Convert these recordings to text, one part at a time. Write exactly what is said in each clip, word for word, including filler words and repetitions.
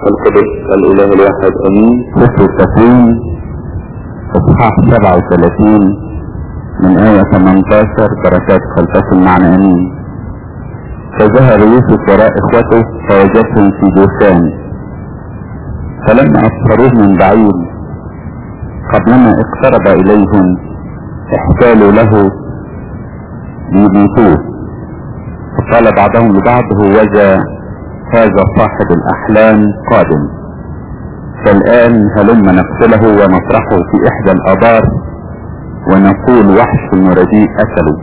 القدس الإله الواحد أمين. سفر التكوين اصحاح سبعة وثلاثين من آية ثمانية عشر بركات خلفة المعنى أمين. فذهب يوسف وراء إخوته فوجدهم في جوشان، فلما أبصروه من بعيد قبلما اقترب إليهم احتالوا له ليميتوه، فقال بعضهم لبعض: هوذا هذا صاحب الأحلام قادم، فالآن هلم نقتله ونطرحه في إحدى الآبار ونقول وحش ورديء أكله،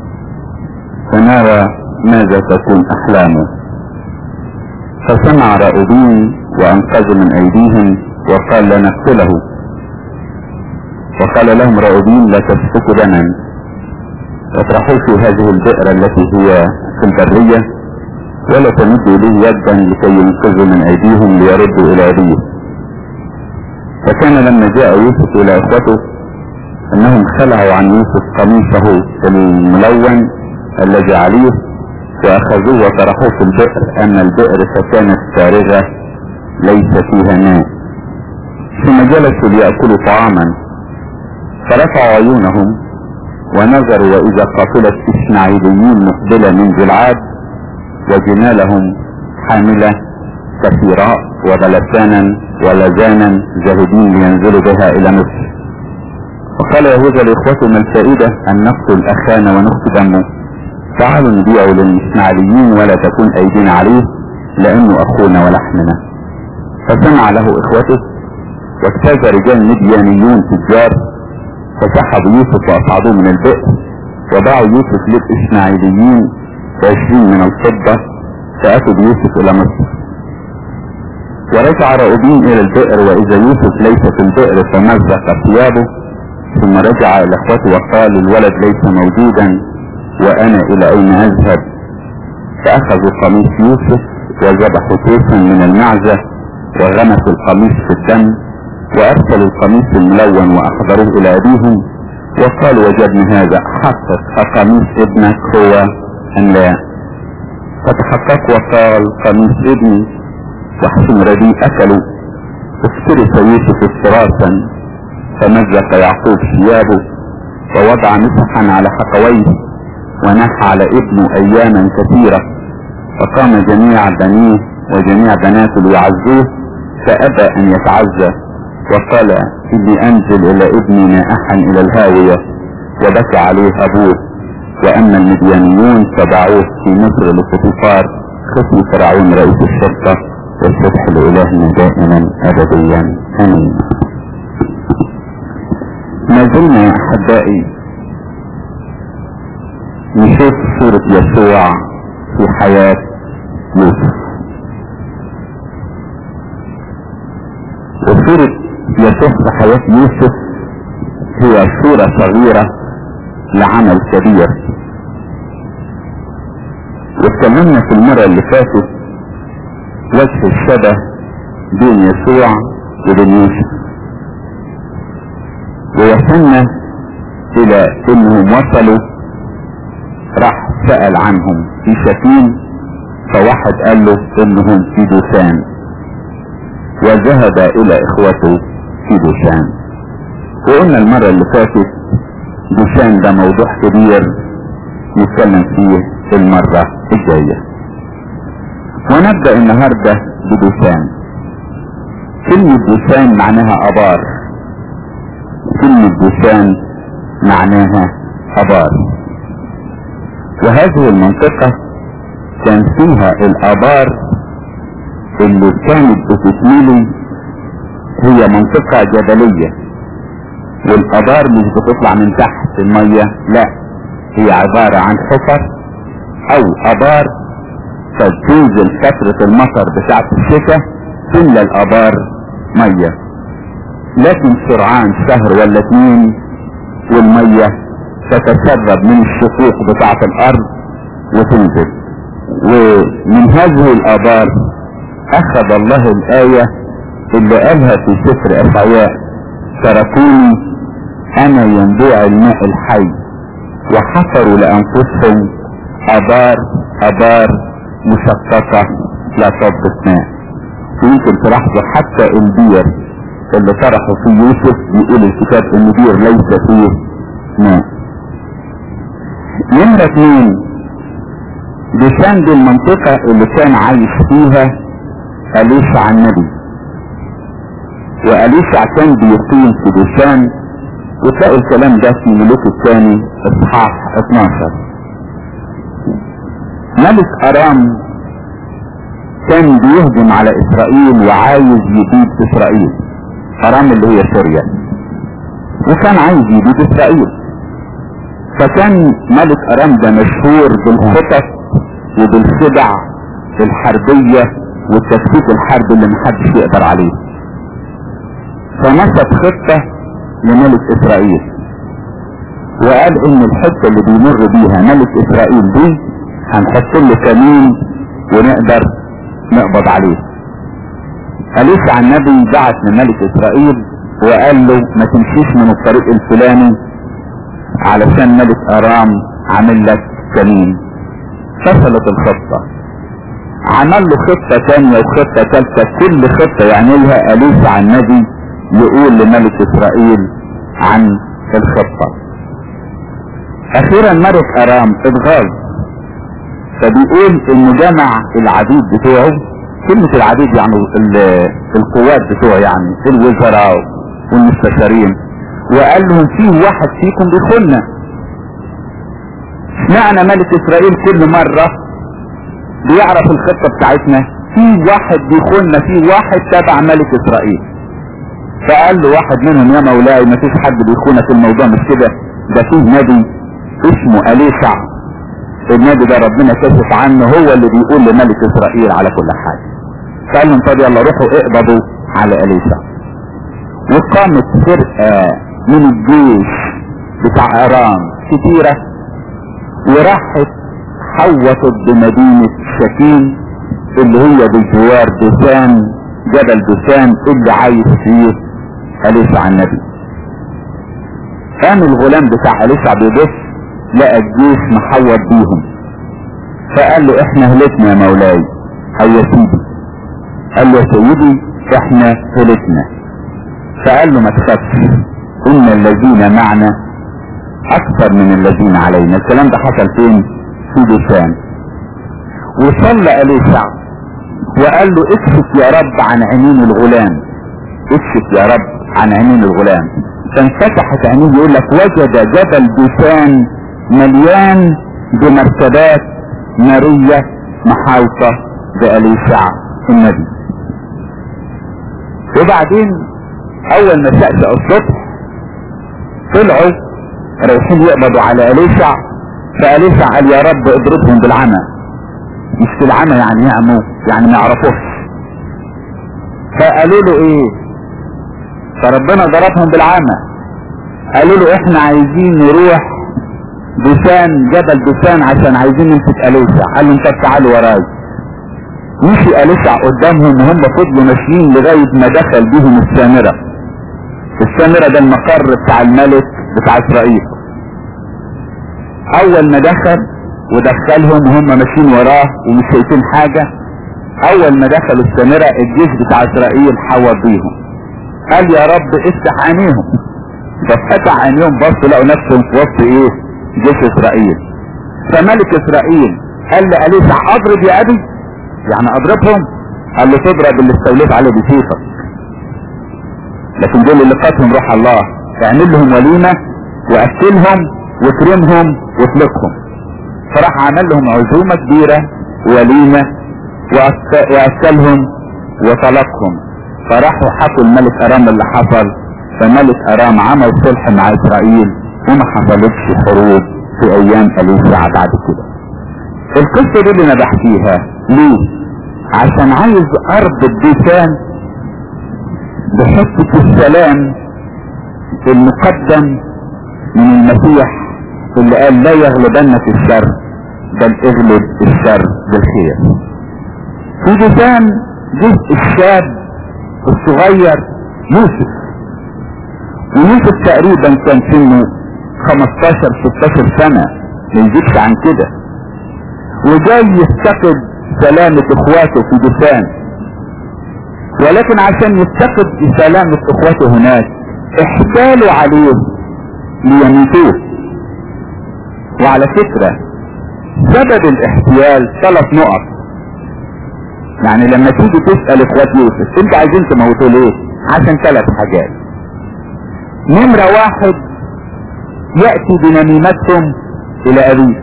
فنرى ماذا تكون أحلامه. فسمع راؤوبين وأنقذ من أيديهم وقال لا نقتله. وقال لهم راؤوبين: لا تسفكوا دما، واطرحوه في هذه البئر التي هي في البرية، ولا تمدوا إليه يدا لكي ينقذوا من أيديهم ليردوا إلى أبيه. فكان لما جاء يوسف إلى إخوته أنهم خلعوا عن يوسف قميصه الملون الذي عليه وأخذوه وطرحوه في البئر، أما البئر فكانت فارغة ليس فيها ماء. ثم جلسوا ليأكلوا طعاما، فرفعوا عيونهم ونظروا وإذا قافلة إسماعيليين مقبلة من جلعاد وجمالهم حاملة كثيراء وبلسانا ولزانا ذاهبين لينزلوا بها إلى مصر. وقال يهوذا لإخوته: ما الفائدة أن نقتل أخانا ونخفي دمه؟ تعالوا نبيعه للإسماعيليين ولا تكون أيدينا عليه، لأنه أخونا ولحمنا. فسمع له إخوته، واجتاز رجال مديانيون تجار فسحبوا يوسف وأصعدوه من البئر، وباعوا يوسف للإسماعيليين بعشرين من الفضة، فأتوا بيوسف إلى مصر. ورجع راؤوبين إلى البئر وإذا يوسف ليس في البئر فمزق ثيابه، ثم رجع إلى إخوته وقال: الولد ليس موجودا وأنا إلى أين أذهب؟ فأخذوا قميص يوسف وذبحوا توسا من المعزة وغمسوا القميص في الدم، وأرسلوا القميص الملون وأحضروه إلى أبيهم وقالوا: وجدنا هذا، حقق أقميص ابنك هو أم لا؟ فتحقق وقال: قميص ابني وحش رديء أكلوا. افترس يوسف افتراسا فمزق يعقوب ثيابه ووضع مسحا على حقويه ونحى على ابنه أياما كثيرة، فقام جميع بنيه وجميع بناته ليعزوه فأبى أن يتعزى، وقال: إني أنزل إلى ابني نائحا إلى الهاوية، وبكى عليه أبوه. وأما المديانيون فباعوه في مصر لفوطيفار خصي فرعون رئيس الشرطة، والسبح لإلهنا دائما أبديا آمين. ما زلنا يا أحبائي نشوف صورة يسوع في حياة يوسف، وصورة يسوع في حياة يوسف هي صورة صغيرة لعمل كبير. واتكلمنا في المرة اللي فاتت وجه الشبه بين يسوع وبين يوسف، ووصلنا الى انهم وصلوا، راح سأل عنهم في شتيم، فواحد قال له انهم في دوشان، وذهب الى اخوته في دوشان. وقلنا المرة اللي فاتت دوشان ده موضوع كبير نتكلم فيه المرة الجاية، ونبدأ النهاردة بدوشان. كلمة دوشان معناها ابار، كلمة دوشان معناها ابار. وهذه المنطقة كان فيها الابار اللي كانت بتتميلي، هي منطقة جبلية، والابار مش بتطلع من تحت المية، لا، هي عبارة عن حفر او ابار فتنزل فترة المطر بتاعة الشتاء تملى الابار مية، لكن سرعان شهر ولا اتنين والمية تتسرب من الشقوق بتاعة الارض وتنزل. ومن هذه الابار اخذ الله الاية اللي قالها في سفر اشعياء: تركوني انا ينبوع الماء الحي، وحفروا لانفسهم ابار ابار مشققة لا تضبط ماء. يمكن تلاحظوا حتى البير اللي طرحوا فيه يوسف بيقول الكتاب ان بير ليس فيه ماء. نمرة اتنين، ديشان دي المنطقة اللي كان عايش فيها أليشع النبي، وأليشع كان بيقيم في ديشان، وتلاقوا الكلام ده في ملوك الثاني اصحاح اتناشر. ملك ارام كان بيهجم على اسرائيل وعايز يبيد اسرائيل. ارام اللي هي سوريا، وكان عايز يبيد اسرائيل. فكان ملك ارام ده مشهور بالخطط وبالخدع الحربية والتكتيك الحربي اللي محدش يقدر عليه. فنصب خطة لملك اسرائيل وقال ان الحتة اللي بيمر بيها ملك اسرائيل دي هنحط له كمين ونقدر نقبض عليه. أليشع النبي بعت لملك اسرائيل وقال له ما تمشيش من الطريق الفلاني علشان ملك ارام عامل لك كمين. فشلت الخطة، عمل له خطة تانية وخطة تالتة، كل خطة يعملها أليشع النبي يقول لملك اسرائيل عن الخطة. اخيرا ملك ارام اتغاظ، فبيقول انه جمع العبيد بتوعه، كلمة العبيد يعني القوات بتوعه يعني الوزراء والمستشارين، وقال لهم فيه واحد فيكم بيخوننا. سمعنا ملك اسرائيل كل مرة بيعرف الخطة بتاعتنا، فيه واحد بيخوننا، فيه واحد تبع ملك اسرائيل. فقال له واحد منهم يا مولاي ما فيش حد بيخونك، الموضوع مش كده، ده فيه نبي اسمه أليشع، النبي ده ربنا كشف عنه، هو اللي بيقول لملك اسرائيل على كل حاجة. فقال لهم طب يلا روحوا اقبضوا على أليشع. وقامت فرقة من الجيش بتاع ارام كتيرة وراحت حوطت بمدينة شكيم اللي هي بجوار ديشان، جبل ديشان اللي عايش فيه أليشع النبي. قام الغلام بتاع أليشع بيبص لقى الجيش محوط بيهم، فقال له احنا هلكنا يا مولاي او يا سيدي. قال له يا سيدي احنا هلكنا. فقال له ما تخافش، ان الذين معنا اكثر من الذين علينا. الكلام ده حصل فين؟ في ديشان. وصلى أليشع وقال له اكشف يا رب عن عينين الغلام، اكشف يا رب عن عينين الغلام. فانفتحت عينيه، يقول لك وجد جبل ديشان مليان بمركبات نارية محاوطة بأليشع النبي. وبعدين اول ما شأشأ الصبح طلعوا رايحين يقبضوا على أليشع. فأليشع قال يا رب اضربهم بالعمى، مش بالعمى يعني يعموا يعني ما يعرفوش. فقالوا له ايه؟ فربنا ضربهم بالعمى. قالوا له احنا عايزين نروح ديشان، جبل ديشان عشان عايزين نمسك أليشع. قال لهم طب تعالوا وراي. مشي أليشع قدامهم وهم فضلوا ماشيين لغاية ما دخل بيهم السامرة. السامرة ده المقر بتاع الملك بتاع اسرائيل. اول ما دخل ودخلهم وهم ماشيين وراه ومش شايفين حاجة، اول ما دخلوا السامرة الجيش بتاع اسرائيل حوط بيهم. قال يا رب افتح عينيهم. ففتح عينيهم بصوا لقوا نفسهم في وسط ايه؟ جيش اسرائيل. فملك اسرائيل قال لأليشع اضرب يا ابي، يعني اضربهم؟ قال له تضرب اللي استوليت عليه بسيفك، لكن دول اللي قاتلهم روح الله، اعمل لهم وليمة واكلهم واكرمهم واطلقهم. فراح عمل لهم عزومة كبيرة وليمة واكلهم وطلقهم. فراحوا حكوا الملك ارام اللي حصل. فملك ارام عمل صلح مع اسرائيل وما حصلتش حروب في ايام أليشع بعد كده. القصة دي اللي انا بحكيها ليه؟ عشان عايز اربط ديشان بحتة السلام المقدم من المسيح اللي قال لا يغلبنك الشر بل اغلب الشر بالخير. في ديشان جزء الشاب الصغير يوسف، ويوسف تقريبا كان سنه خمستاشر ستاشر سنة ما يزيدش عن كده، وجاي يفتقد سلامة اخواته في ديشان. ولكن عشان يفتقد بسلامة اخوته هناك احتالوا عليه ليميتوه. وعلى فكرة سبب الاحتيال ثلاث نقط. يعني لما تيجي تسأل اخوات يوسف انتوا عايزين تموتوا ليه؟ عشان ثلاث حاجات. نمرة واحد يأتي بنميمتهم الى ابيه.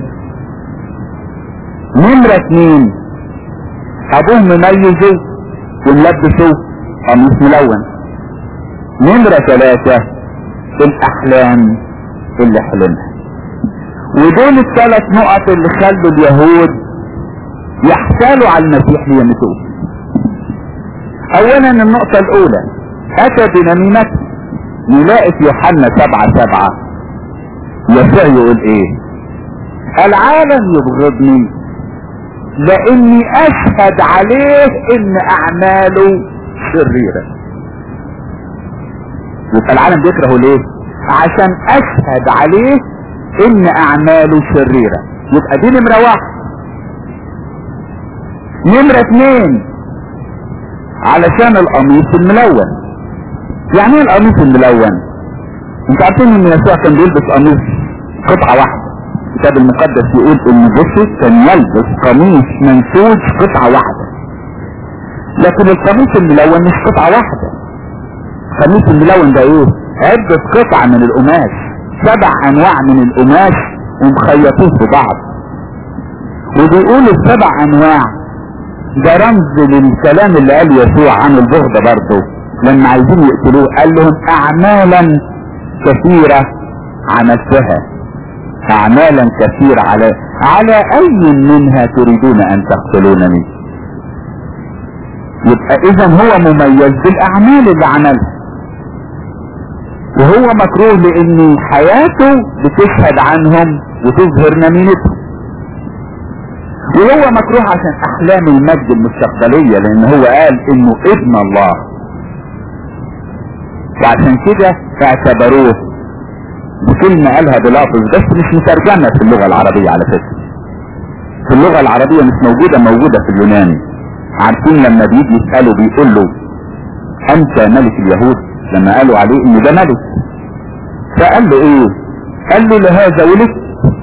نمرة اثنين ابوه مميزه وملبسه قميص ملون. نمرة ثلاثة الاحلام اللي حلمها. ودول الثلاث نقط اللي خلوا اليهود يحتالوا على المسيح ليمسوه. اولا النقطة الاولى اتى بنميمته. نلاقي في يوحنا سبعة سبعة يسوع يقول ايه؟ العالم يبغضني لاني اشهد عليه ان اعماله شريرة. يبقى العالم بيكرهه ليه؟ عشان اشهد عليه ان اعماله شريرة. يبقى دي نمرة واحد. نمرة اتنين علشان القميص الملون. يعني ايه القميص الملون؟ انتوا عارفين ان يسوع كان بيلبس قميص قطعة واحدة. الكتاب المقدس يقول ان بوسس كان يلبس قميص منسوج قطعة واحدة. لكن القميص الملون مش قطعة واحدة. القميص الملون ده ايه؟ عدة قطع من القماش، سبع انواع من القماش ومخيطين في بعض. وبيقولوا السبع انواع ده رمز للكلام اللي قال يسوع عن البغضة برضه لما عايزين يقتلوه. قال لهم اعمالا كثيرة عملتها، اعمالا كثيرة على على اي منها تريدون ان تقتلونني؟ يبقى اذا هو مميز بالاعمال اللي عملها، وهو مكروه لان حياته بتشهد عنهم وتظهر نميمتهم. وهو مكروه عشان احلام المجد المستقبلية لان هو قال انه ابن الله، وعشان كده اعتبروه بكلمة قالها بلافظ بس مش مترجمة في اللغة العربية. على فكرة في اللغة العربية مش موجودة، موجودة في اليوناني. عارفين لما بيجي يسألوا بيقول له انت ملك اليهود؟ لما قالوا عليه ان ده ملك فقال له ايه؟ قال له لهذا ولدت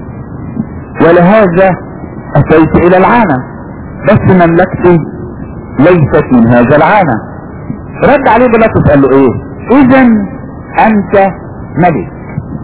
ولهذا اتيت الى العالم، بس مملكتي ليست من هذا العالم. رد عليه بيلاطس قال له ايه؟ اذا انت ملك.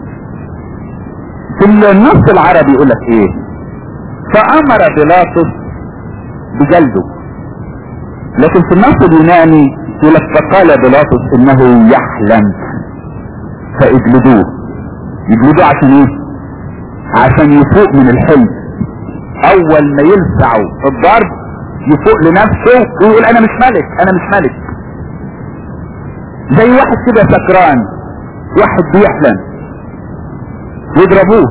في النص العربي يقول لك ايه؟ فامر بيلاطس بجلده. لكن في النص اليوناني يقول لك فقال بيلاطس انه يحلم فاجلدوه. يجلدوه عشان ايه؟ عشان يفوق من الحلم. اول ما يلسعوا الضرب يفوق لنفسه ويقول انا مش ملك، انا مش ملك. زي واحد كده سكران، واحد بيحلم يضربوه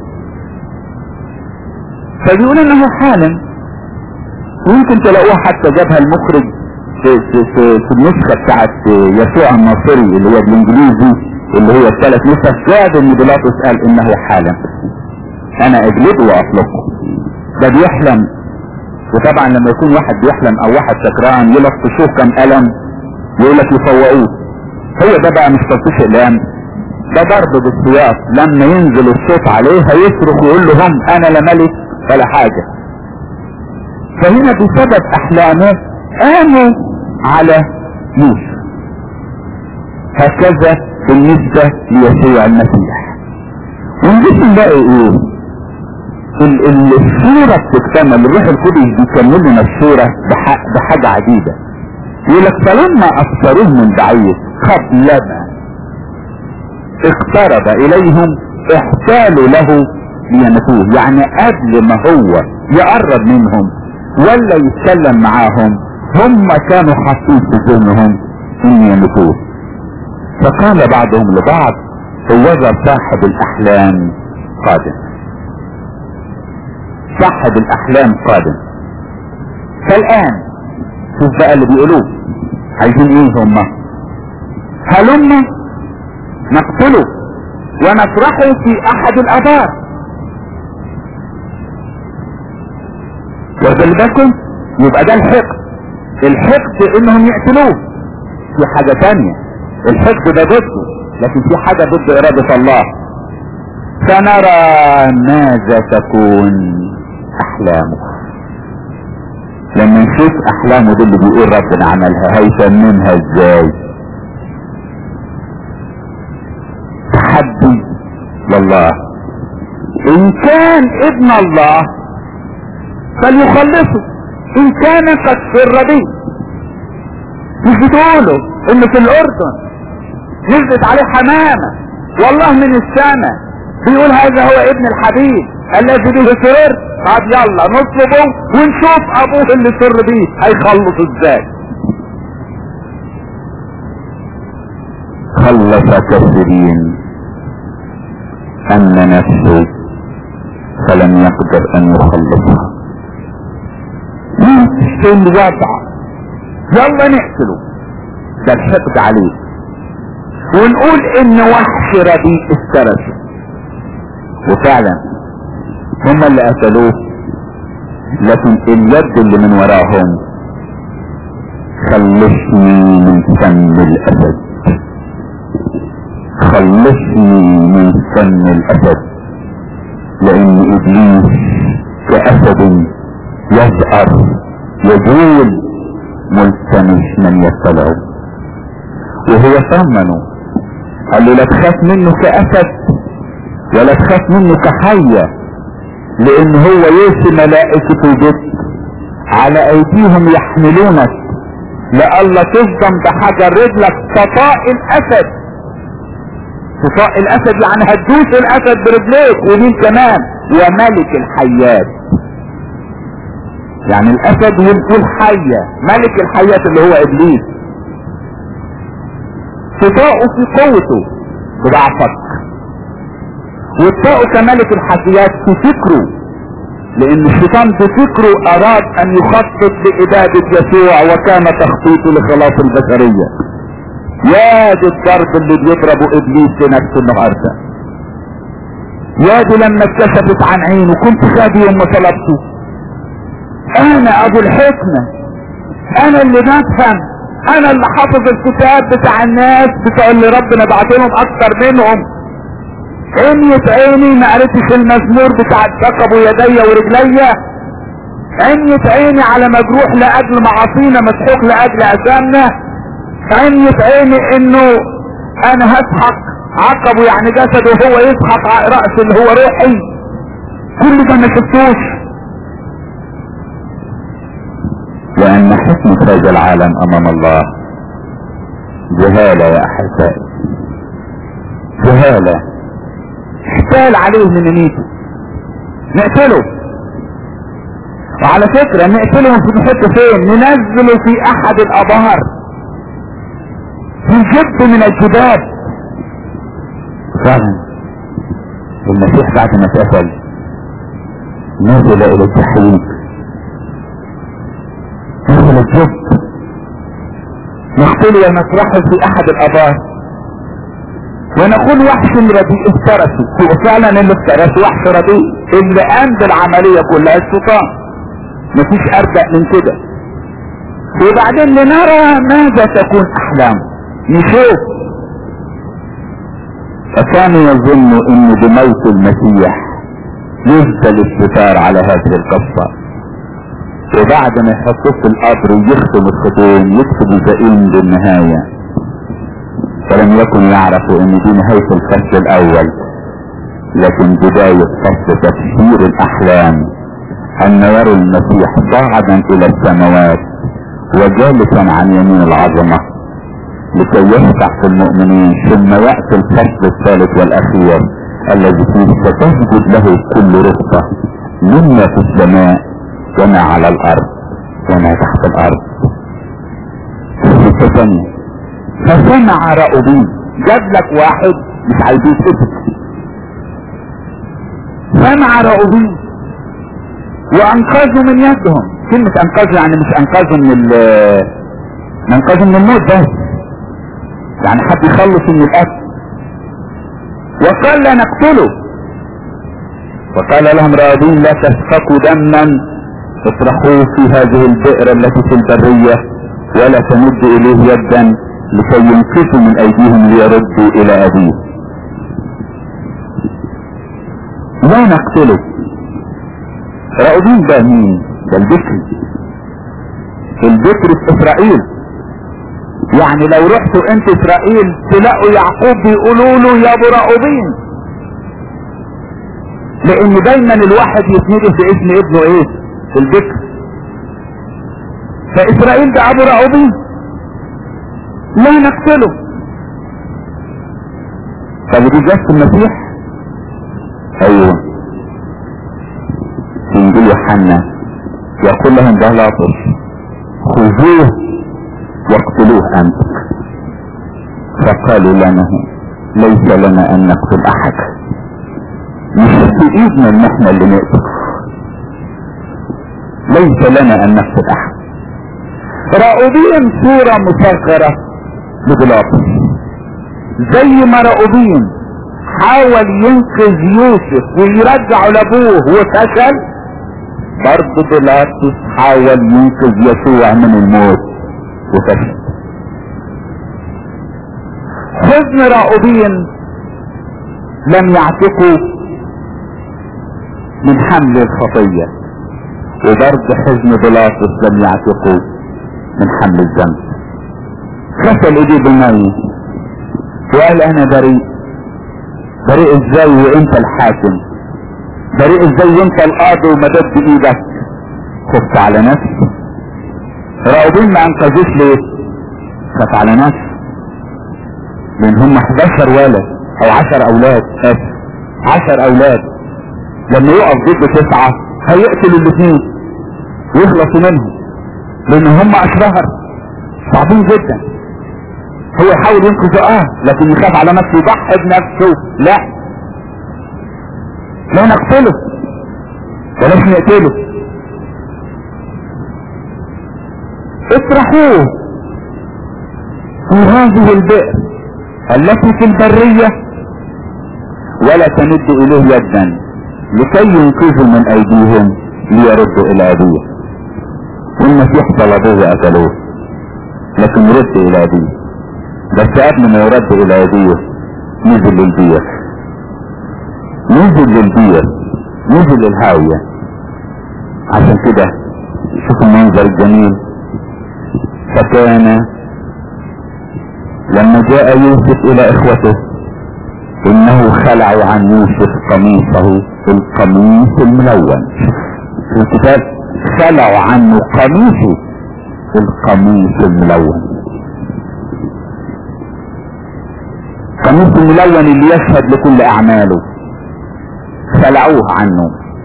فبيقول انه حالم. ويمكن تلاقوها حتى جابها المخرج في, في, في, في النسخة بتاعت يسوع الناصري اللي هي بالانجليزي اللي هي الثلاث نسخ. جاب ان بيلاطس قال انه حالم، انا اجلده واطلقه. ده بيحلم. وطبعا لما يكون واحد بيحلم او واحد سكران يلطشوه كم قلم يقول لك يفوقوه. هو ده بقى مش تلطيش اقلام، ده ضرب بالسياط. لما ينزل الصوت عليه هيصرخ ويقول لهم انا لا ملك ولا حاجة. فهنا بسبب احلامه قاموا على يوسف. هكذا بالنسبة ليسوع المسيح. ونجيب نلاقي ايه؟ ال ال الصورة بتكتمل. الروح القدس بيكمل لنا الصورة بحاجة عجيبة. يقول لك فلما ابصروه من بعيد قبلما اقترب اليهم احتالوا له ليمسوه. يعني قبل ما هو يقرب منهم ولا يتكلم معاهم هم كانوا حاطين في ذهنهم ان يمسوه. فقال بعضهم لبعض هوذا صاحب الاحلام قادم. صاحب الاحلام قادم. فالان شوف بقى اللي بيقولوه عايزين ايه هم؟ هلما نقتله ونطرحه في احد الابار. واخد بالكم؟ يبقى ده الحقد. الحقد انهم يقتلوه في حاجة تانية. الحقد ده ضده، لكن في حاجة ضد ارادة الله. سنرى ماذا تكون احلامه. لما نشوف احلامه دي اللي بيقول ربنا عملها هيتممها ازاي. تحدي لله، ان كان ابن الله فليخلصه ان كان قد سر به. مش بتقولوا ان في الاردن نزلت عليه حمامة والله من السماء بيقول هذا هو ابن الحبيب الذي به سر؟ طب يلا نطلبه ونشوف ابوه اللي سر بيه هيخلص ازاي. خلص كثيرين ان نفسه فلم يقدر ان يخلصها. مين تشتري الوضع؟ يلا نقتله، ده الحقد عليه، ونقول ان وحش رديء افترسه. وفعلا هم اللي قتلوه، لكن اليد اللي من وراهم خلصني من فم الاسد، خلصني من فم الاسد، لان ابليس كاسد يزأر يجول ملتمس من يبتلعه. وهو طمنه قال له لا تخاف منه كاسد ولا تخاف منه كحية، لان هو يرسل ملائكته بك على ايديهم يحملونك لألا تصدم بحجر رجلك تطاء الاسد. تطاء الاسد يعني هتدوس الاسد برجليك، ومين كمان؟ وملك الحيات. يعني الاسد والحية، ملك الحيات اللي هو ابليس. تطاءه في قوته بضعفك، وتطاءه كملك الحيات في فكره، لان الشيطان بفكره اراد ان يخطط لابادة يسوع وكان تخطيطه لخلاص البشرية. يا دي الضرب اللي بيضربه ابليس لنفسه النهارده. يا دي لما اتكشفت عن عينه كنت خادي يوم ما طلبته. انا ابو الحكمة، انا اللي بفهم، انا اللي حافظ الكتاب بتاع الناس بتاع اللي ربنا بعتلهم اكتر منهم. عميت عيني ما قريتش المزمور بتاع اتثقبوا يدي ورجليا. عميت عيني على مجروح لاجل معاصينا مسحوق لاجل اثامنا. عميت عيني انه انا هسحق عقبه يعني جسده وهو يسحق رأس اللي هو روحي. كل ده ما شفتوش، لان حكمة هذا العالم امام الله جهالة يا احبائي، جهالة. احتال عليه من نيته نقتله. وعلى فكرة نقتله في حتة فين؟ ننزله في احد الابار في جب من الجبال. فعلا المسيح بعد ما اتقتل نزل الى الجحيم، نزل الجب نقتله ونطرحه في احد الابار ونقول وحش رديء افترسه. هو فعلا اللي افترسه وحش رديء اللي قام بالعملية كلها الشيطان، مفيش اربع من كده. وبعدين لنرى ماذا تكون احلامه، نشوف. فكانوا يظنوا ان بموت المسيح يزدل الستار على هذه القصة، وبعد ما يحطوه في القبر ويختم الختوم يكتب زئيم بالنهاية. فلم يكن يعرفوا ان دي نهاية الفصل الاول، لكن بداية فصل تفسير الاحلام، ان يروا المسيح صاعدا الى السماوات وجالسا عن يمين العظمة لكي يفتح في المؤمنين. ثم يأتي الفصل الثالث والاخير الذي فيه ستسجد له كل ركبة مما في السماء وما على الارض وما تحت الارض. في ثانية فسمع رأوبين، جاب لك واحد مش عايزين اسم، سمع رأوبين وانقذوا من يدهم. كلمة انقذوا يعني مش انقذوا من ال انقذوا من الموت بس، يعني حد يخلص من القتل. وقال لا نقتله، وقال لهم رأوبين لا تسفكوا دما، اطرحوه في هذه البئر التي في البرية ولا تمد اليه يدا، لكي ينقذوا من ايديهم ليردوا الى ابيه. لا نقتله. راؤوبين ده مين؟ ده البكر. البكر في اسرائيل. يعني لو رحتوا انت اسرائيل تلاقوا يعقوب بيقولوا له يا ابو راؤوبين، لان دايما الواحد يتندي في اسم ابنه ايه؟ البكر. فاسرائيل ده ابو راؤوبين. لا نقتله. طب دي جت المسيح؟ ايوه. في انجيل يوحنا يقول لهم بيلاطس خذوه واقتلوه انت. فقالوا لنا ليس لنا ان نقتل احد، مش في ايدنا ان احنا اللي نقتل، ليس لنا ان نقتل احد. راؤوبين صورة مصغرة لبيلاطس، زي ما راؤوبين حاول ينقذ يوسف ويرجعه لابوه وفشل، برضه بيلاطس حاول ينقذ يسوع من الموت وفشل. حزن راؤوبين لم يعتقوا من حمل الخطية، وبرضه حزن بيلاطس لم يعتقوا من حمل الذنب. غسل ايديه بالمية وقال انا بريء. بريء ازاي وانت الحاكم؟ بريء ازاي وانت القاضي ومدد بايدك؟ خفت على نفسي. راؤوبين ما انقذوش ليه؟ خاف على نفسه، لان هم احداشر ولد او عشر اولاد، اسف عشر اولاد، لما يقف ضد تسعة هيقتلوا الاثنين ويخلصوا منهم، لان هم اشرار صعبين جدا. هو يحاول ينقذ اه لكن يخاف على نفسه، يضحي بنفسه. لا لا نقتله، بلاش نقتله، اطرحوه في هذه البئر التي في البرية ولا تمد اليه يدا لكي ينقذوا من ايديهم ليردوا الى ابيه. والمسيح طلبوه وقتلوه، لكن رد الى ابيه. بس قبل ما يرد الى ابيه نزل للبير، نزل للبير، نزل للهاوية. عشان كده شوف المنظر الجميل. فكان لما جاء يوسف الى اخوته انه خلعوا عن يوسف قميصه القميص الملون. في الكتاب خلعوا عنه قميصه القميص الملون. قميص الملون اللي يشهد لكل اعماله خلعوه عنه.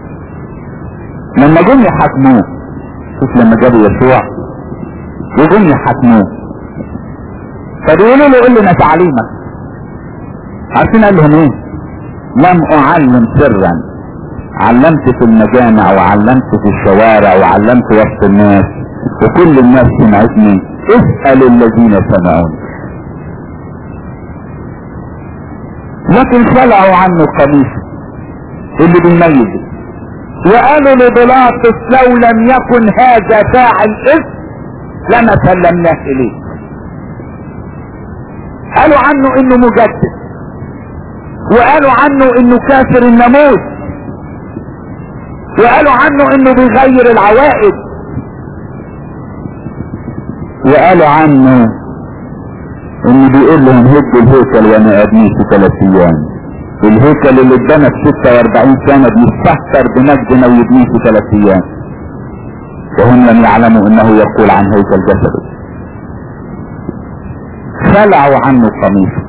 لما جم يحاكموه، شوف لما جابوا يسوع وجم يحاكموه فبيقولوا له قول لنا تعليمك. عارفين قال لهم ايه؟ لم اعلم سرا، علمت في المجامع وعلمت في الشوارع وعلمت وسط الناس وكل الناس سمعتني. اسأل الذين سمعوني. لكن خلعوا عنه القميص اللي بيميزه وقالوا لبيلاطس لو لم يكن هذا فاعل اسم لما سلمناه اليه. قالوا عنه انه مجدد، وقالوا عنه انه كافر الناموس، وقالوا عنه انه بيغير العوائد، وقالوا عنه انه بيقول لهم هدوا الهيكل وانا ابنيه في ثلاث ايام. الهيكل اللي اتبنى في ستة واربعين سنة بيستهتر بمجدنا ويبنيه في ثلاث ايام، وهم لم يعلموا انه يقول عن هيكل جسده. خلعوا عنه قميصه،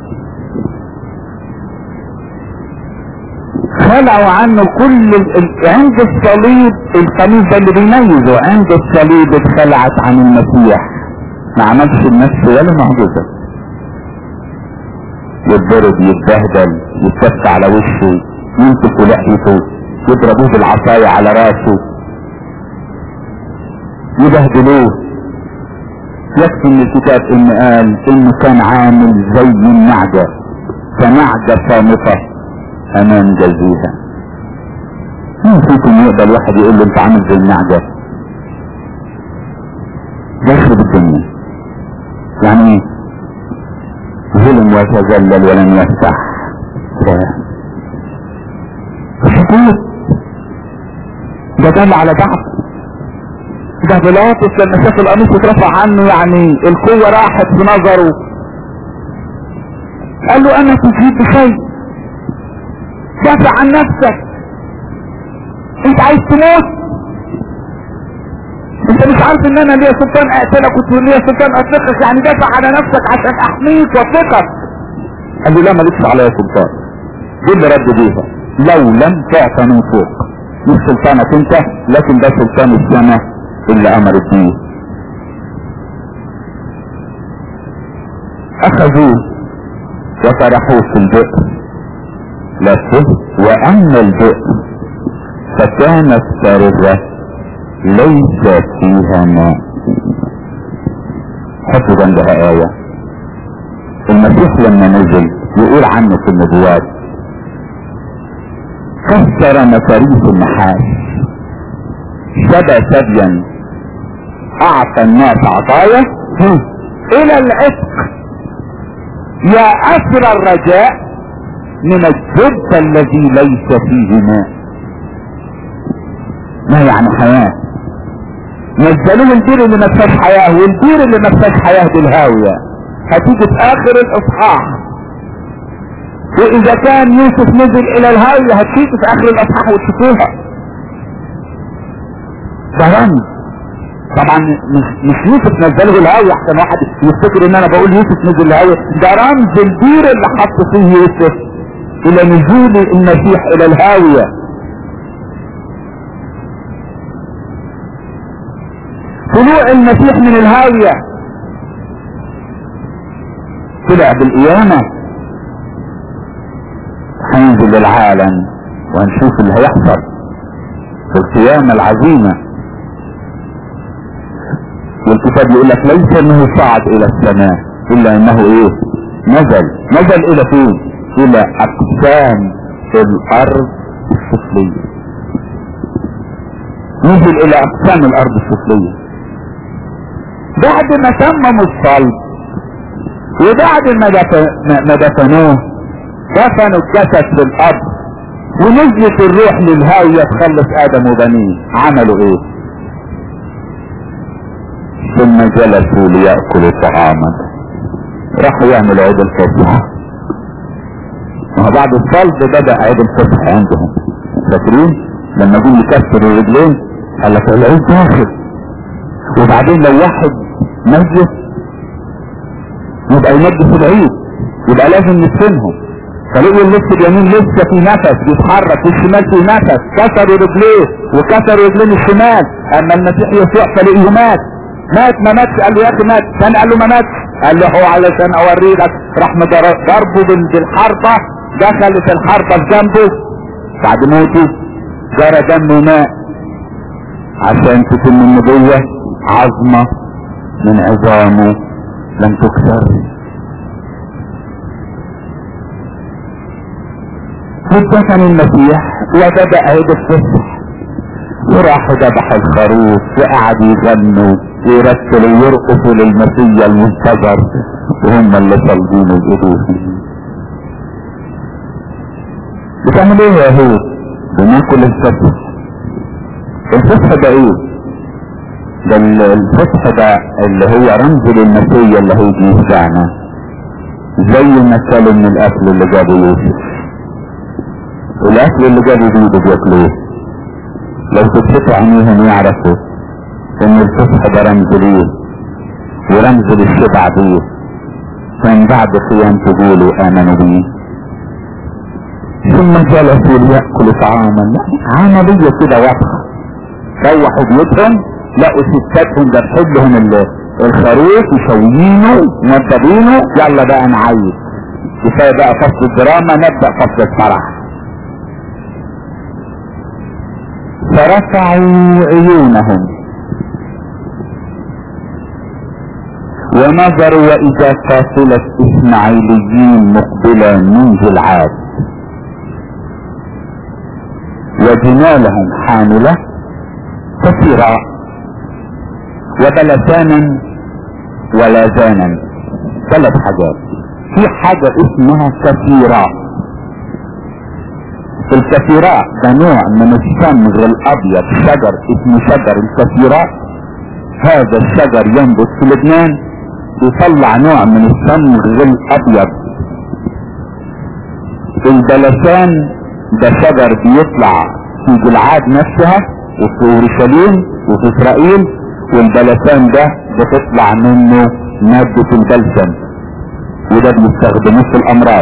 خلعوا عنه كل ال... عند الصليب القميص ده اللي بيميزه. عند الصليب اتخلعت عن المسيح، ما عملش النفس ولا معجزة. يتضرب، يتبهدل، يتف على وشه، يمسكوا لحيته، يضربوه بالعصاية على راسه، يبهدلوه. يكفي من الكتاب ان قال انه كان عامل زي النعجة، كنعجة صامتة امام جزيها. مين فيكم يقبل واحد يقول له انت عامل زي النعجة؟ ده يخرب الدنيا. يعني ايه؟ ظلم وتذلل ولم يفتح. سكوت. ده دل على ضعف. ده بيلاطس لما شاف القميص اترفع عنه يعني القوة راحت في نظره. قال له انا تجيب بشيء، دافع عن نفسك، انت عايز تموت؟ انت مش عارف ان انا ليا سلطان اقتلك وليا سلطان اطلقك؟ يعني دافع على نفسك عشان احميك واطلقك. قال له لا مالكش عليا سلطان. دي اللي رد بيها، لو لم تعطى من فوق، مش سلطانك انت لكن ده سلطان السماء اللي امرت بيه. اخذوه وطرحوه في البئر لفه، واما البئر فكانت فارغة ليس فيها ماء. حطوا جنبها آية. المسيح لما نزل يقول عنه في النبوات كسر مفاريس النحاس، شبى سبيا، اعطى الناس عطايا الى العتق، يا اسر الرجاء من الجب الذي ليس فيه ماء. ما يعني حياة؟ نزلوه البير اللي ما فيهاش حياة، والبير اللي ما فيهاش حياة دي الهاوية. هتيجي في اخر الاصحاح، واذا كان يوسف نزل الى الهاوية هتيجي في اخر الاصحاح وتشوفوها. ده رمز. طبعا مش مش يوسف نزله الهاوية احسن واحد يفتكر ان انا بقول يوسف نزل الهاوية، ده رمز البير اللي حط فيه يوسف الى نزول المسيح الى الهاوية. طلوع المسيح من الهاوية، طلع بالقيامة، هينزل للعالم وهنشوف اللي هيحصل في القيامة العظيمة. والكتاب يقول لك ليس انه صعد الى السماء الا انه ايه؟ نزل. نزل الى فين؟ الى اقسام الارض السفلية. نزل الى اقسام الارض السفلية بعد ما تمموا الصلب، وبعد ما ما دفنوه دفنوا الجسد في الارض، ونزلت الروح للهاوية تخلص ادم وبنيه. عملوا ايه؟ ثم جلسوا ليأكلوا طعاما. راحوا يعملوا عيد الفصح. وبعد الصلب بدأ عيد الفصح عندهم. فاكرين لما جم يكسروا الرجلين قال لك العيد داخل. وبعدين لو واحد مجلس يبقى يمجس العيد، يبقى لازم ندفنهم. فلقوا اللص اليمين لسه في نفس بيتحرك، والشمال في نفس، كسروا رجليه وكسروا رجلين الشمال. اما المسيح يسوع فلقيه مات. مات ما ماتش؟ قال له يا اخي مات. كان قال له ما ماتش. قال له هو علشان اوريك. راح ضربه بالحرطة، دخلت الحرطة في جنبه بعد موته، جرى دمه ماء عشان تتم النبوة. عظمة من عظامه لم تكسر. ودفن المسيح وبدأ عيد الفصح، وراحوا ذبحوا الخروف وقعدوا يغنوا ويرتلوا ويرقصوا للمسيح المنتظر، وهم اللي صلبين الجدوس. بتعمل ايه يا هود؟ بناكل الفصح. الفصح ده ايه؟ ده الفصح ده اللي هو رمز للمسيح اللي هيجي يشفعنا، زي ما كانوا من الاكل اللي جابوا يوسف. الاكل اللي جابوا بيده بياكلوه. لو تكشفوا عينيهم يعرفوا ان الفصح ده رمز ليه ورمز للشبع بيه. كان بعد قيام تقولوا امنوا بيه. ثم جلسوا ليأكلوا طعاما. عملية كده واضحة. روحوا بيوتهم لقوا ستاتهم ذبحوا لهم الخروف وشويينه ومنضبينه. يلا بقى نعيد، كفايه بقى فصل الدراما، نبدأ فصل الفرح. فرفعوا عيونهم ونظروا واذا قافلة اسماعيليين مقبلة من جلعاد، وجمالهم حاملة كثيرة، وبلسانا ولازانا. ثلاث حاجات. في حاجة اسمها كثيراء. الكثيراء ده نوع من الصمغ الابيض، شجر اسمه شجر الكثيراء. هذا الشجر ينبت في لبنان، يطلع نوع من الصمغ الابيض. البلسان ده شجر بيطلع في جلعاد نفسها وفي اورشليم وفي اسرائيل، والبلسان ده بتطلع منه مادة البلسم، وده بيستخدموه في الامراض.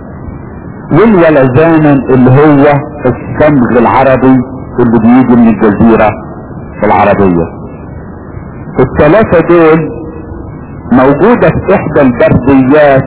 والولزان اللي هو الصمغ العربي اللي بيجي من الجزيرة العربية. الثلاثة دول موجودة في احدى البرديات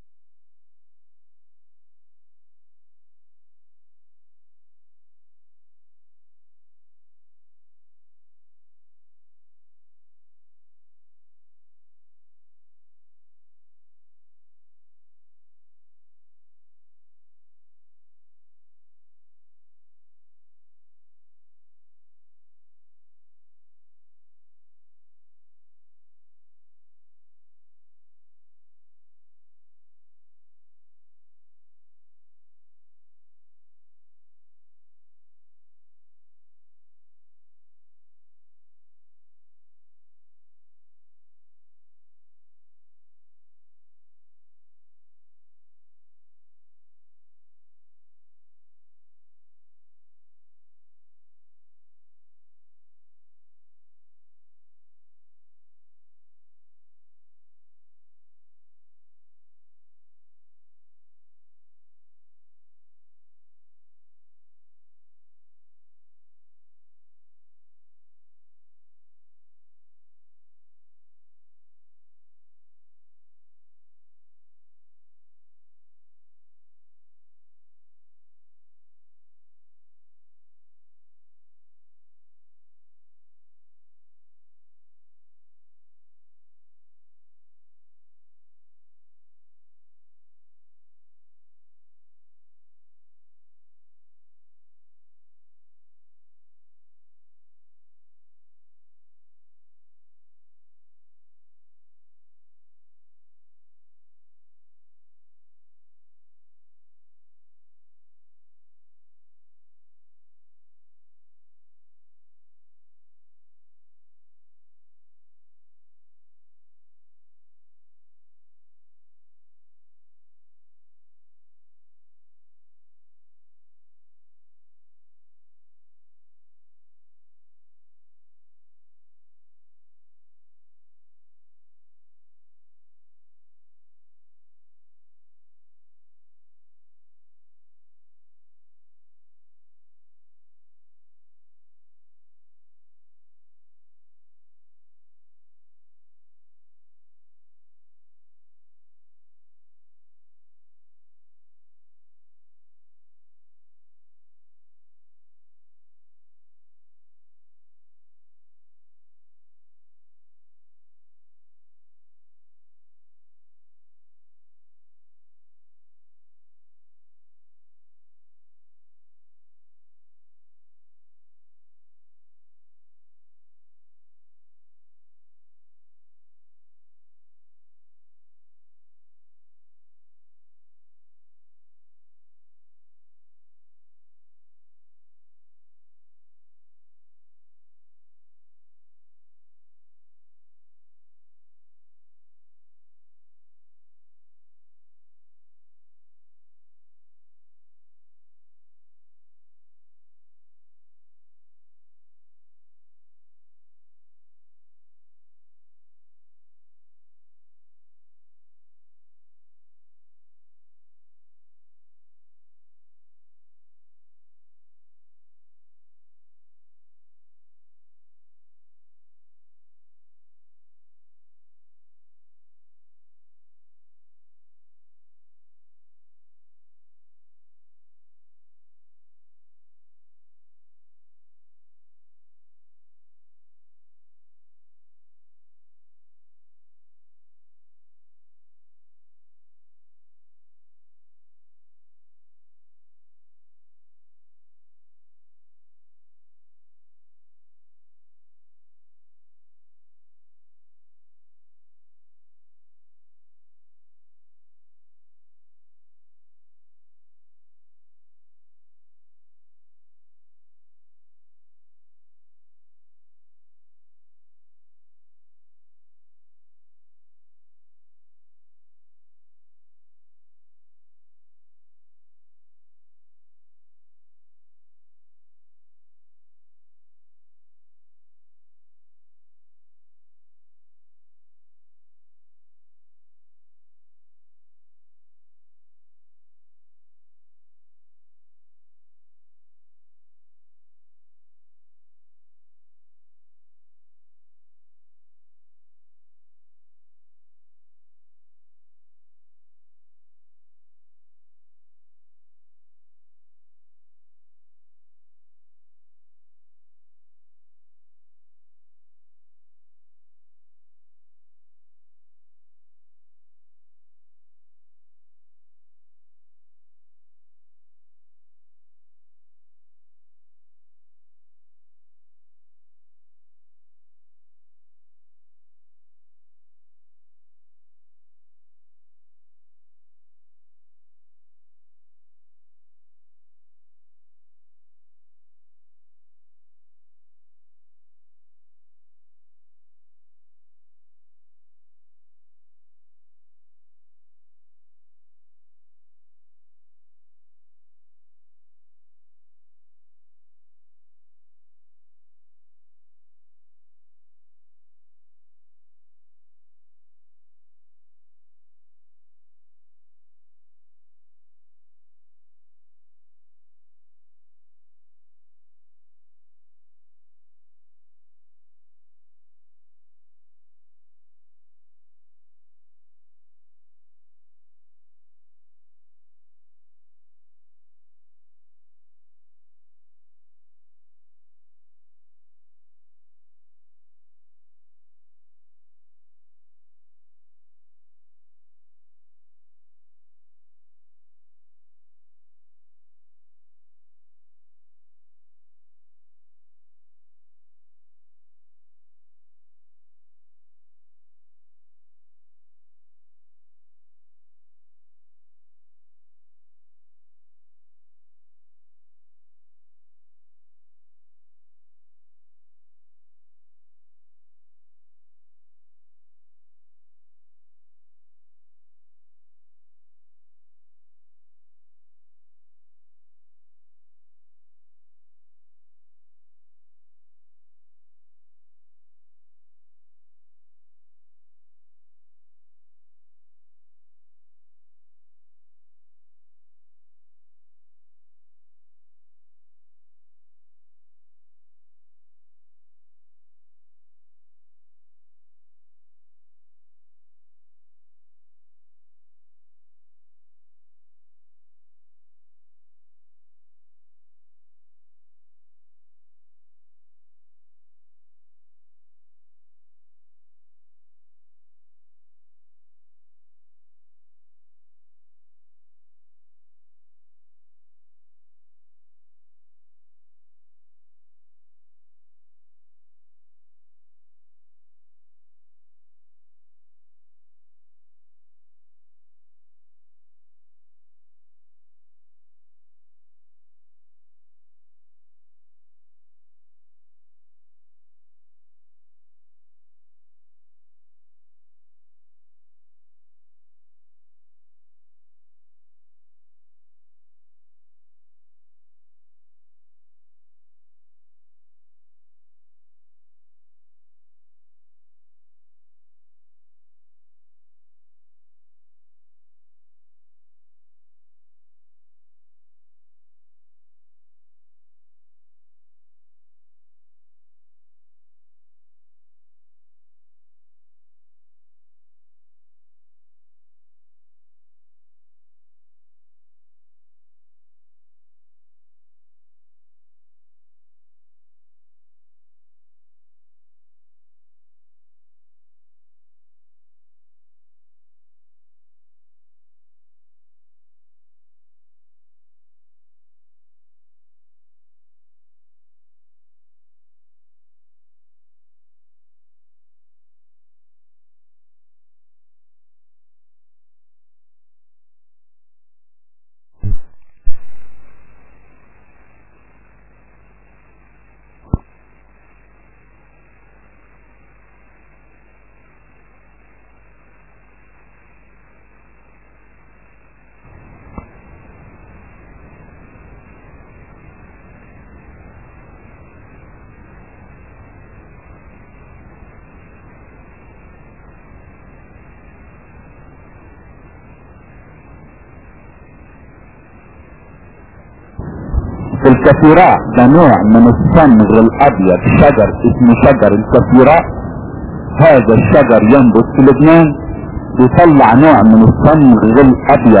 الكثيراء ده نوع من الصمغ الابيض، شجر اسمه شجر الكثيراء. هذا الشجر ينبت في لبنان، يطلع نوع من الصمغ الابيض.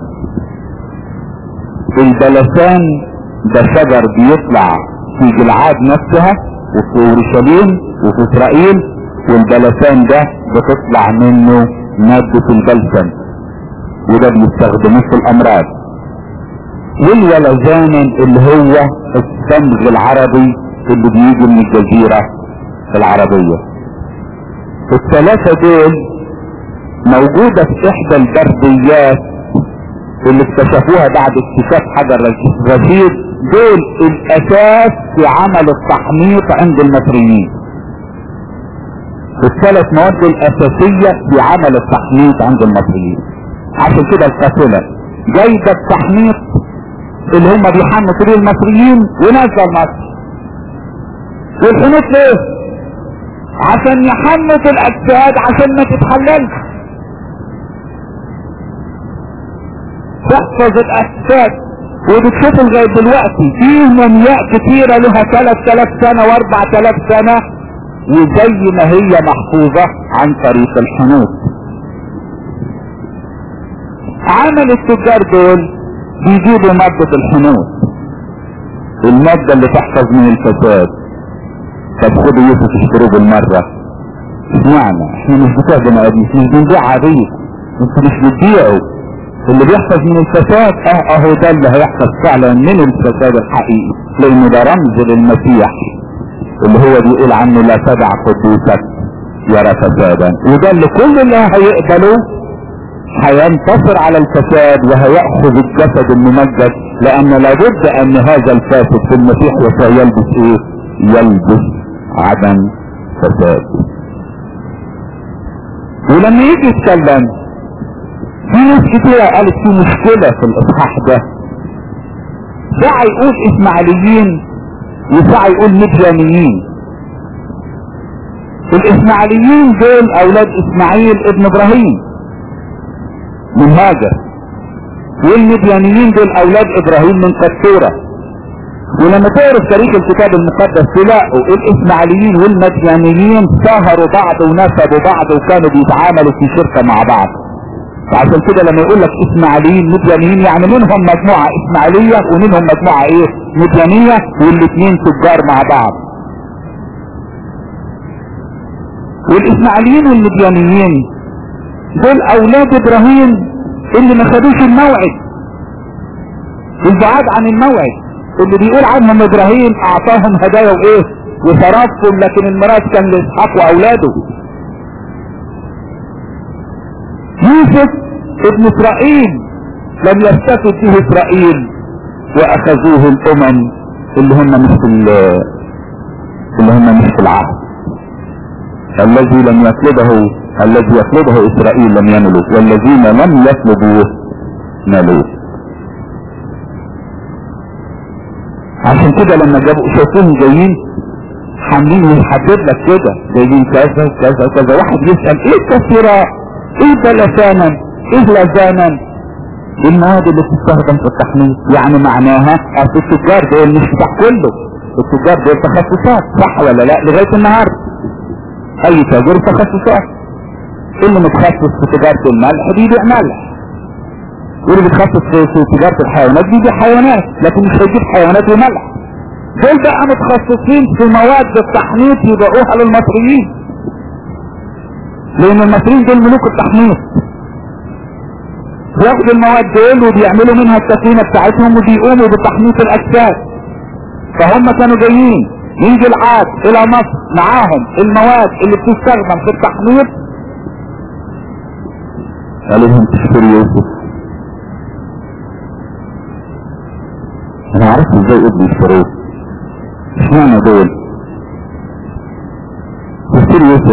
البلسان ده شجر بيطلع في جلعاد نفسها وفي اورشليم وفي اسرائيل، والبلسان ده بتطلع منه مادة البلسم، وده بيستخدموه في الامراض. والولزان اللي هو الصمغ العربي اللي بيجي من الجزيرة العربية. الثلاثة دول موجودة في احدى البرديات اللي اكتشفوها بعد اكتشاف حجر رشيد. دول الاساس في عمل التحنيط عند المصريين، الثلاث مواد الاساسية في عمل التحنيط عند المصريين. عشان كده القافلة جايبة التحنيط اللي هم بيحنطوا بيه المصريين ونزل مصر. والحنوط ليه؟ عشان يحنط الاجساد عشان ما تتحللش، تحفظ الاجساد. وبتشوفوا لغايه دلوقتي في مومياء كتيره لها ثلاث آلاف سنه واربع آلاف سنه وزي ما هي محفوظه عن طريق الحنوط. عمل التجار دول بيجيبوا مادة الحنوط، المادة اللي تحفظ من الفساد. طب خدوا يوسف اشتروه بالمرة. اشمعنى؟ احنا مش بتوع بني ادم، مش بنبيع عادية، انتوا مش بتبيعوا اللي بيحفظ من الفساد. اه اهو ده اللي هيحفظ فعلا من الفساد الحقيقي، لانه ده رمز للمسيح اللي هو بيقول عنه لا تدع قدوسك يرى فسادا. وده اللي كل اللي هيقبله هينتصر على الفساد وهيأخذ الجسد الممجد، لان لابد ان هذا الفاسد في المسيح وسيلبس ايه؟ يلبس عدم فساد. ولما يجي يتكلم في ناس كتيرة قالت في مشكلة في الاصحاح ده، ساعة يقول اسماعيليين وساعة يقول مديانيين. الاسماعيليين دول اولاد اسماعيل ابن ابراهيم من هاجر، والمديانيين دول اولاد ابراهيم من قطورة. ولما تعرف تاريخ الكتاب المقدس تلاقوا الاسماعيليين والمديانيين سهروا بعض ونسبوا بعض وكانوا بيتعاملوا في شركة مع بعض. فعشان كده لما يقول لك اسماعيليين مديانيين يعني منهم مجموعة اسماعيلية ومنهم مجموعة ايه؟ مديانية، والاثنين تجار مع بعض. والاسماعيليين والمديانيين دول اولاد ابراهيم اللي ما خدوش الموعد، البعاد عن الموعد، اللي بيقول عنهم ابراهيم اعطاهم هدايا وايه وصرفهم، لكن الميراث كان لاسحاق واولاده. يوسف ابن اسرائيل لم يستفد به اسرائيل واخذوه الامم اللي هم مش في اللي هم مش في العهد. الذي لم يطلبه الذي يطلبه اسرائيل لم ينله، والذين لم يطلبوه نالوه. عشان كده لما جابوا شايفوهم جايين حاملين ويحدد لك كده جايين كذا وكذا وكذا، واحد يسأل ايه الكثيرة؟ ايه بلسانا؟ ايه لزانا؟ المواد اللي بتستخدم في التحنيط. يعني معناها اصل التجار دول مش بتاع كله، التجار دول تخصصات، صح ولا لا؟ لغاية النهاردة اي تاجر تخصصات. اللي متخصص في تجارة الملح بيبيع ملح، واللي بيتخصص في تجارة الحيوانات بيبيع حيوانات، لكن مش هيجيب حيوانات وملح. دول بقى متخصصين في مواد التحنيط يبيعوها للمصريين، لان المصريين دول ملوك التحنيط، بياخدوا المواد دول وبيعملوا منها التكوينة بتاعتهم وبيقوموا بتحنيط الاجساد. فهم كانوا جايين من جلعاد الى مصر معاهم المواد اللي بتستخدم في التحنيط. قالوا لهم تشتري يوسف. انا عرفت ازاي ابني يشتروه، اشمعنى دول؟ تشتري يوسف،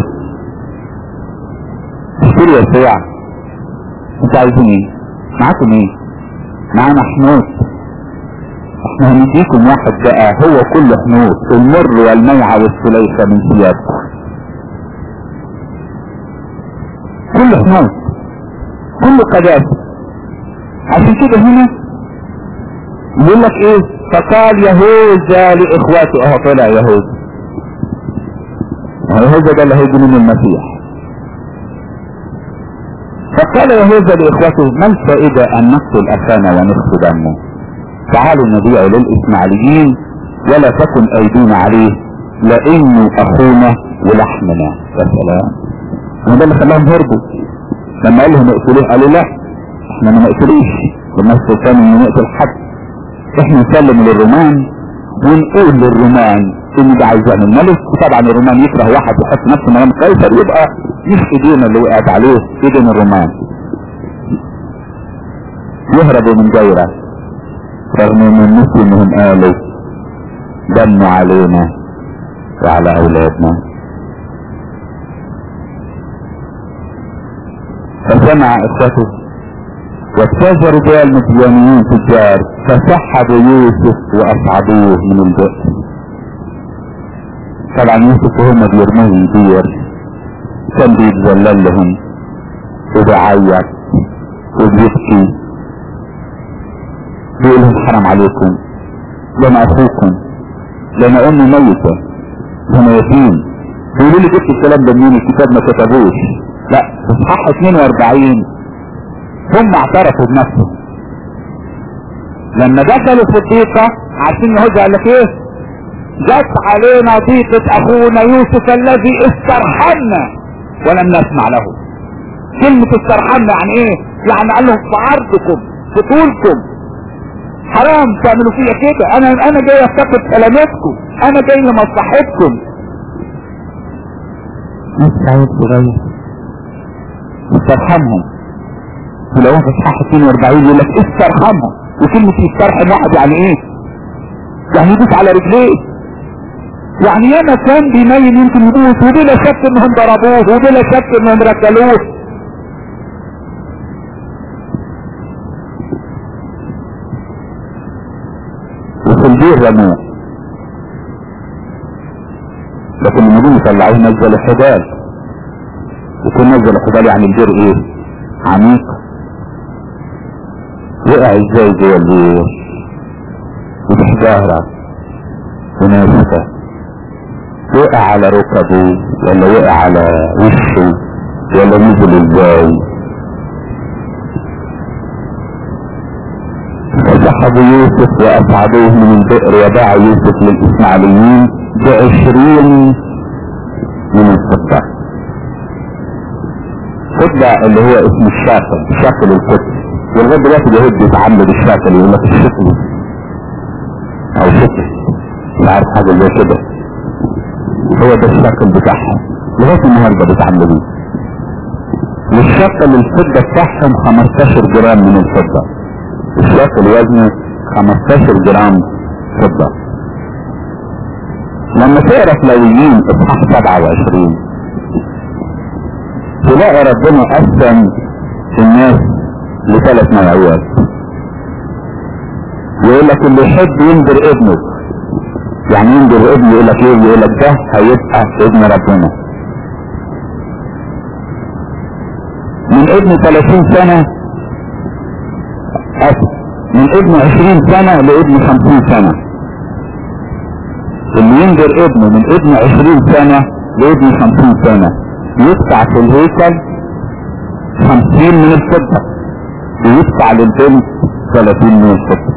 تشتري يسوع. انت عايزين ايه؟ معاكم ايه؟ معانا حنوط. احنا هنديكم واحد بقى هو كل حنوط، المر والميعة والسليخة من ثيابكم، كل حنوط، كل قداسة. عشان كده هنا يقول لك ايه؟ فقال يهوذا لاخواته، اهو طلع يهوذا، يهوذا ده اللي هيجي من المسيح. فقال يهوذا لاخوته ما الفائدة ان نقتل اخانا ونخفي دمه؟ تعالوا نبيع للاسماعيليين ولا تكن ايدينا عليه لانه اخونا ولحمنا. يا سلام، وده اللي خلاهم هربوا. لما قال لهم اقتلوه قالوا لا احنا ما نقتلوش، والناس كانوا ان نقتل حد، احنا نسلم للرومان ونقول للرومان ان ده عايز يعمل ملك. وطبعا الرومان يكره واحد يحط نفسه مقام قيصر، يبقى مش ايدينا اللي وقعت عليه، ايدين الرومان. يهربوا من جيرة رغم ان النسي انهم قالوا دموا علينا وعلى اولادنا. فسمع اخوته واجتاز رجال مديانيين تجار فسحبوا يوسف واصعدوه من البئر. طبعا يوسف وهم بيرموه البير كان بيتذلل لهم وبيعيط وبيبكي، بيقول لهم حرام عليكم، ده انا اخوكم، ده انا امي ميته، ده انا يتيم. بيقولوا لي جبت الكلام ده منين؟ الكتاب ما كتبوش. لا، في اصحاح اثنين واربعين هم اعترفوا بنفسهم لما دخلوا في الضيقه. عارفين يهوذا قال لك ايه؟ جت علينا ضيقه اخونا يوسف الذي استرحمنا ولم نسمع له. كلمه استرحمنا يعني ايه؟ يعني قال لهم في عرضكم في طولكم حرام تعملوا فيا كده، انا انا جاي افتقد سلامتكم، انا جاي لمصلحتكم. مستعد صغير استرحمهم. تلاقوهم في اصحاح اثنين واربعين يقول لك استرحمهم، وكلمه يسترحم واحد يعني ايه؟ يعني يدوس على رجليه، يعني ياما كان بيميل يمكن يدوس، وبلا شك انهم ضربوه وبلا شك انهم ركلوه. وفي البير رموه، لكن لما جم يطلعوه نزلوا حبال، وكل نزلوا حبال يعني البير ايه؟ عميق. وقع ازاي جوه البير وبحجارة وناسفة؟ وقع على ركبه ولا وقع على وشه ولا نزل ازاي؟ فسحبوا يوسف واصعدوه من البئر وباع يوسف للاسماعيليين بعشرين من الفضة. فضة اللي هو اسم الشاكل، شاكل القدس. ولغايه دلوقتي اليهود بيتعاملوا بالشاكل، يقول لك الشكل او شكل، مش عارف حاجه زي كده، هو ده الشكل بتاعهم لغايه النهارده بيتعاملوا بيه. والشكل الفضه بتاعهم خمستاشر جرام من الفضه، الشكل وزنه خمستاشر جرام فضه. لما تقرا في لاويين اصحاح سبعة وعشرين تلاقي ربنا قسم الناس لثلاث نوعيات. يقول لك اللي يحب ينذر ابنه، يعني ينذر ابنه يقول لك ايه؟ يقول لك ده هيبقى ابن ربنا. من ابن ثلاثين سنة أسف من ابن عشرين سنة لابن خمسين سنة. اللي ينذر ابنه من ابن عشرين سنة لابن خمسين سنة يدفع في الهيكل خمسين من الفضة، ويدفع للبنت ثلاثين من الفضة.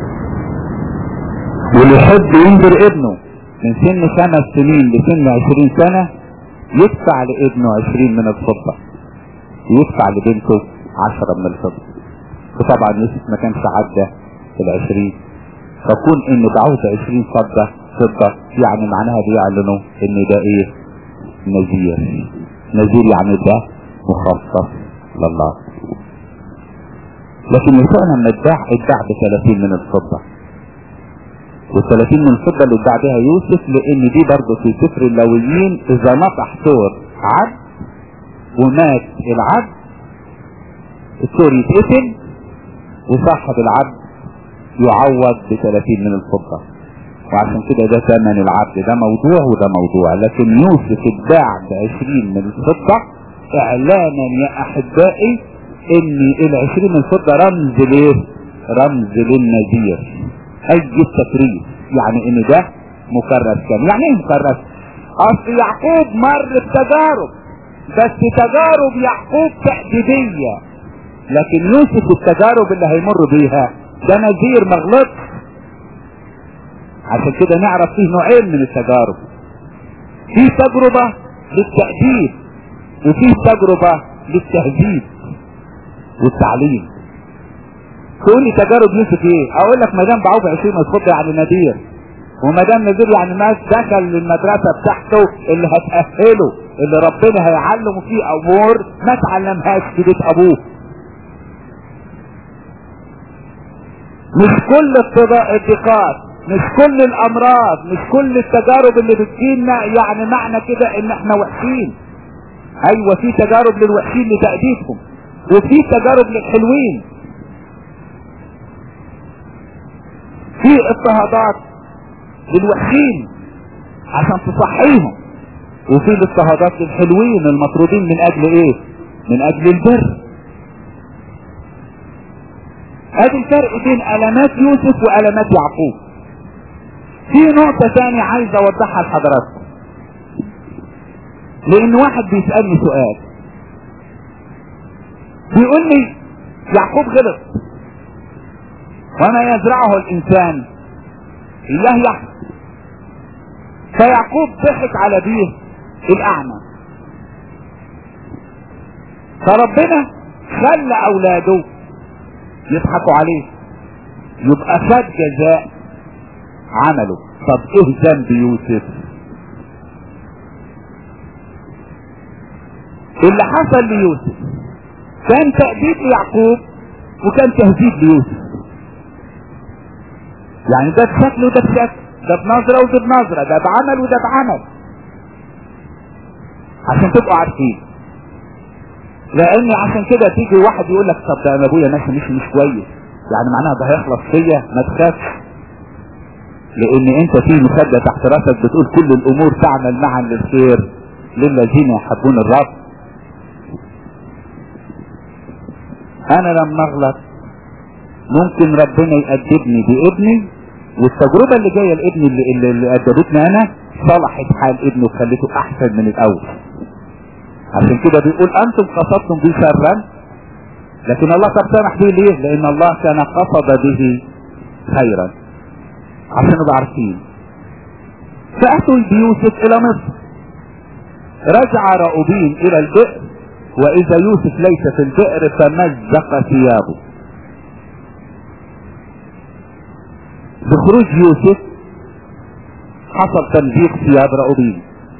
واللي يحب ينذر ابنه من سن خمس سنين لسن عشرين سنة يدفع لابنه عشرين من الفضة، ويدفع لبنته عشرة من الفضة. وطبعا يوسف ما كانش عدى في العشرين، فكون ان دعوت عشرين فضة فضة يعني معناها بيعلنوا ان ده ايه؟ نذير. نذير يعني ده مخصص لله. لكن يسوع لما ادعى ادعى بثلاثين من الفضة، والثلاثين من الفضة اللي ادعى بها يوسف، لان دي برضه في سفر اللاويين اذا نطح ثور عبد ومات العبد الثور يتقتل وصاحب العبد يعوض بثلاثين من الفضة. وعشان كده ده ثمن العبد، ده موضوع وده موضوع. لكن يوسف ادعى بعشرين من الفضة اعلانا يا احبائي ان العشرين من الفضة رمز ليه؟ رمز للنذير. اي التكريس، يعني ان ده مكرس كان. يعني ايه مكرس؟ اصل يعقوب مر بتجارب، بس تجارب يعقوب تأديبية، لكن يوسف التجارب اللي هيمر بيها ده نذير مغلطش. عشان كده نعرف فيه نوعين من التجارب، في تجربة للتأديب وفي تجربة للتهذيب والتعليم. تقول لي تجارب يوسف ايه؟ اقول لك ما دام بعوف عشرين مسخوط يعني نذير، وما دام نذير يعني الناس دخل للمدرسة بتاعته اللي هتأهله، اللي ربنا هيعلمه فيه امور ما تعلمهاش في بيت ابوه. مش كل الضيقات، مش كل الامراض، مش كل التجارب اللي بتجينا يعني معنى كده ان احنا وحشين. ايوه في تجارب للوحشين لتأديبهم، وفي تجارب للحلوين. في اضطهادات للوحشين عشان تصحيهم، وفي الاضطهادات للحلوين المطرودين من اجل ايه؟ من اجل البر. ادي الفرق بين علامات يوسف وعلامات يعقوب. في نقطة تانية عايز اوضحها لحضراتكم، لان واحد بيسألني سؤال بيقول لي يعقوب غلط، وما يزرعه الانسان اياه يحصد. فيعقوب ضحك على بيه الاعمى، فربنا خلى اولاده يضحكوا عليه، يبقى خد جزاء عمله. طب ايه ذنب يوسف؟ اللي حصل ليوسف كان تأديب ليعقوب وكان تهديد ليوسف. يعني ده بشكل وده بشكل، ده بنظرة وده بنظرة، ده بعمل وده بعمل، عشان تبقوا عارفين. لان عشان كده تيجي واحد يقول لك طب ده انا ابويا ماشي مش مش كويس، يعني معناها ده هيخلص فيا. ما تخافش، لان انت في مخدة تحت راسك بتقول كل الامور تعمل معا للخير للذين يحبون الرب. انا لما اغلط ممكن ربنا يأدبني بابني، والتجربة اللي جاية لابني اللي, اللي, اللي أدبتني انا صلحت حال ابنه وخلته احسن من الاول. عشان كده بيقول انتم قصدتم به شرا لكن الله قد سمح به. ليه؟ لان الله كان قصد به خيرا. عشان نبقى عارفين. فاتوا بيوسف الى مصر، رجع راؤوبين الى البئر، واذا يوسف ليس في البئر فمزق ثيابه. بخروج يوسف حصل تمزيق ثياب راؤوبين،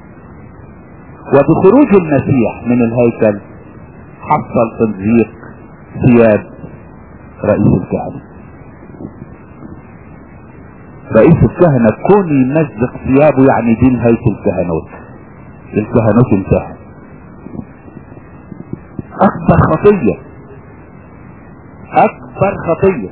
وبخروج المسيح من الهيكل حصل تمزيق ثياب رئيس الكهنة. رئيس الكهنة كون يمزق ثيابه يعني دي نهاية الكهنوت، الكهنوت انتهى. اكبر خطية، اكبر خطية،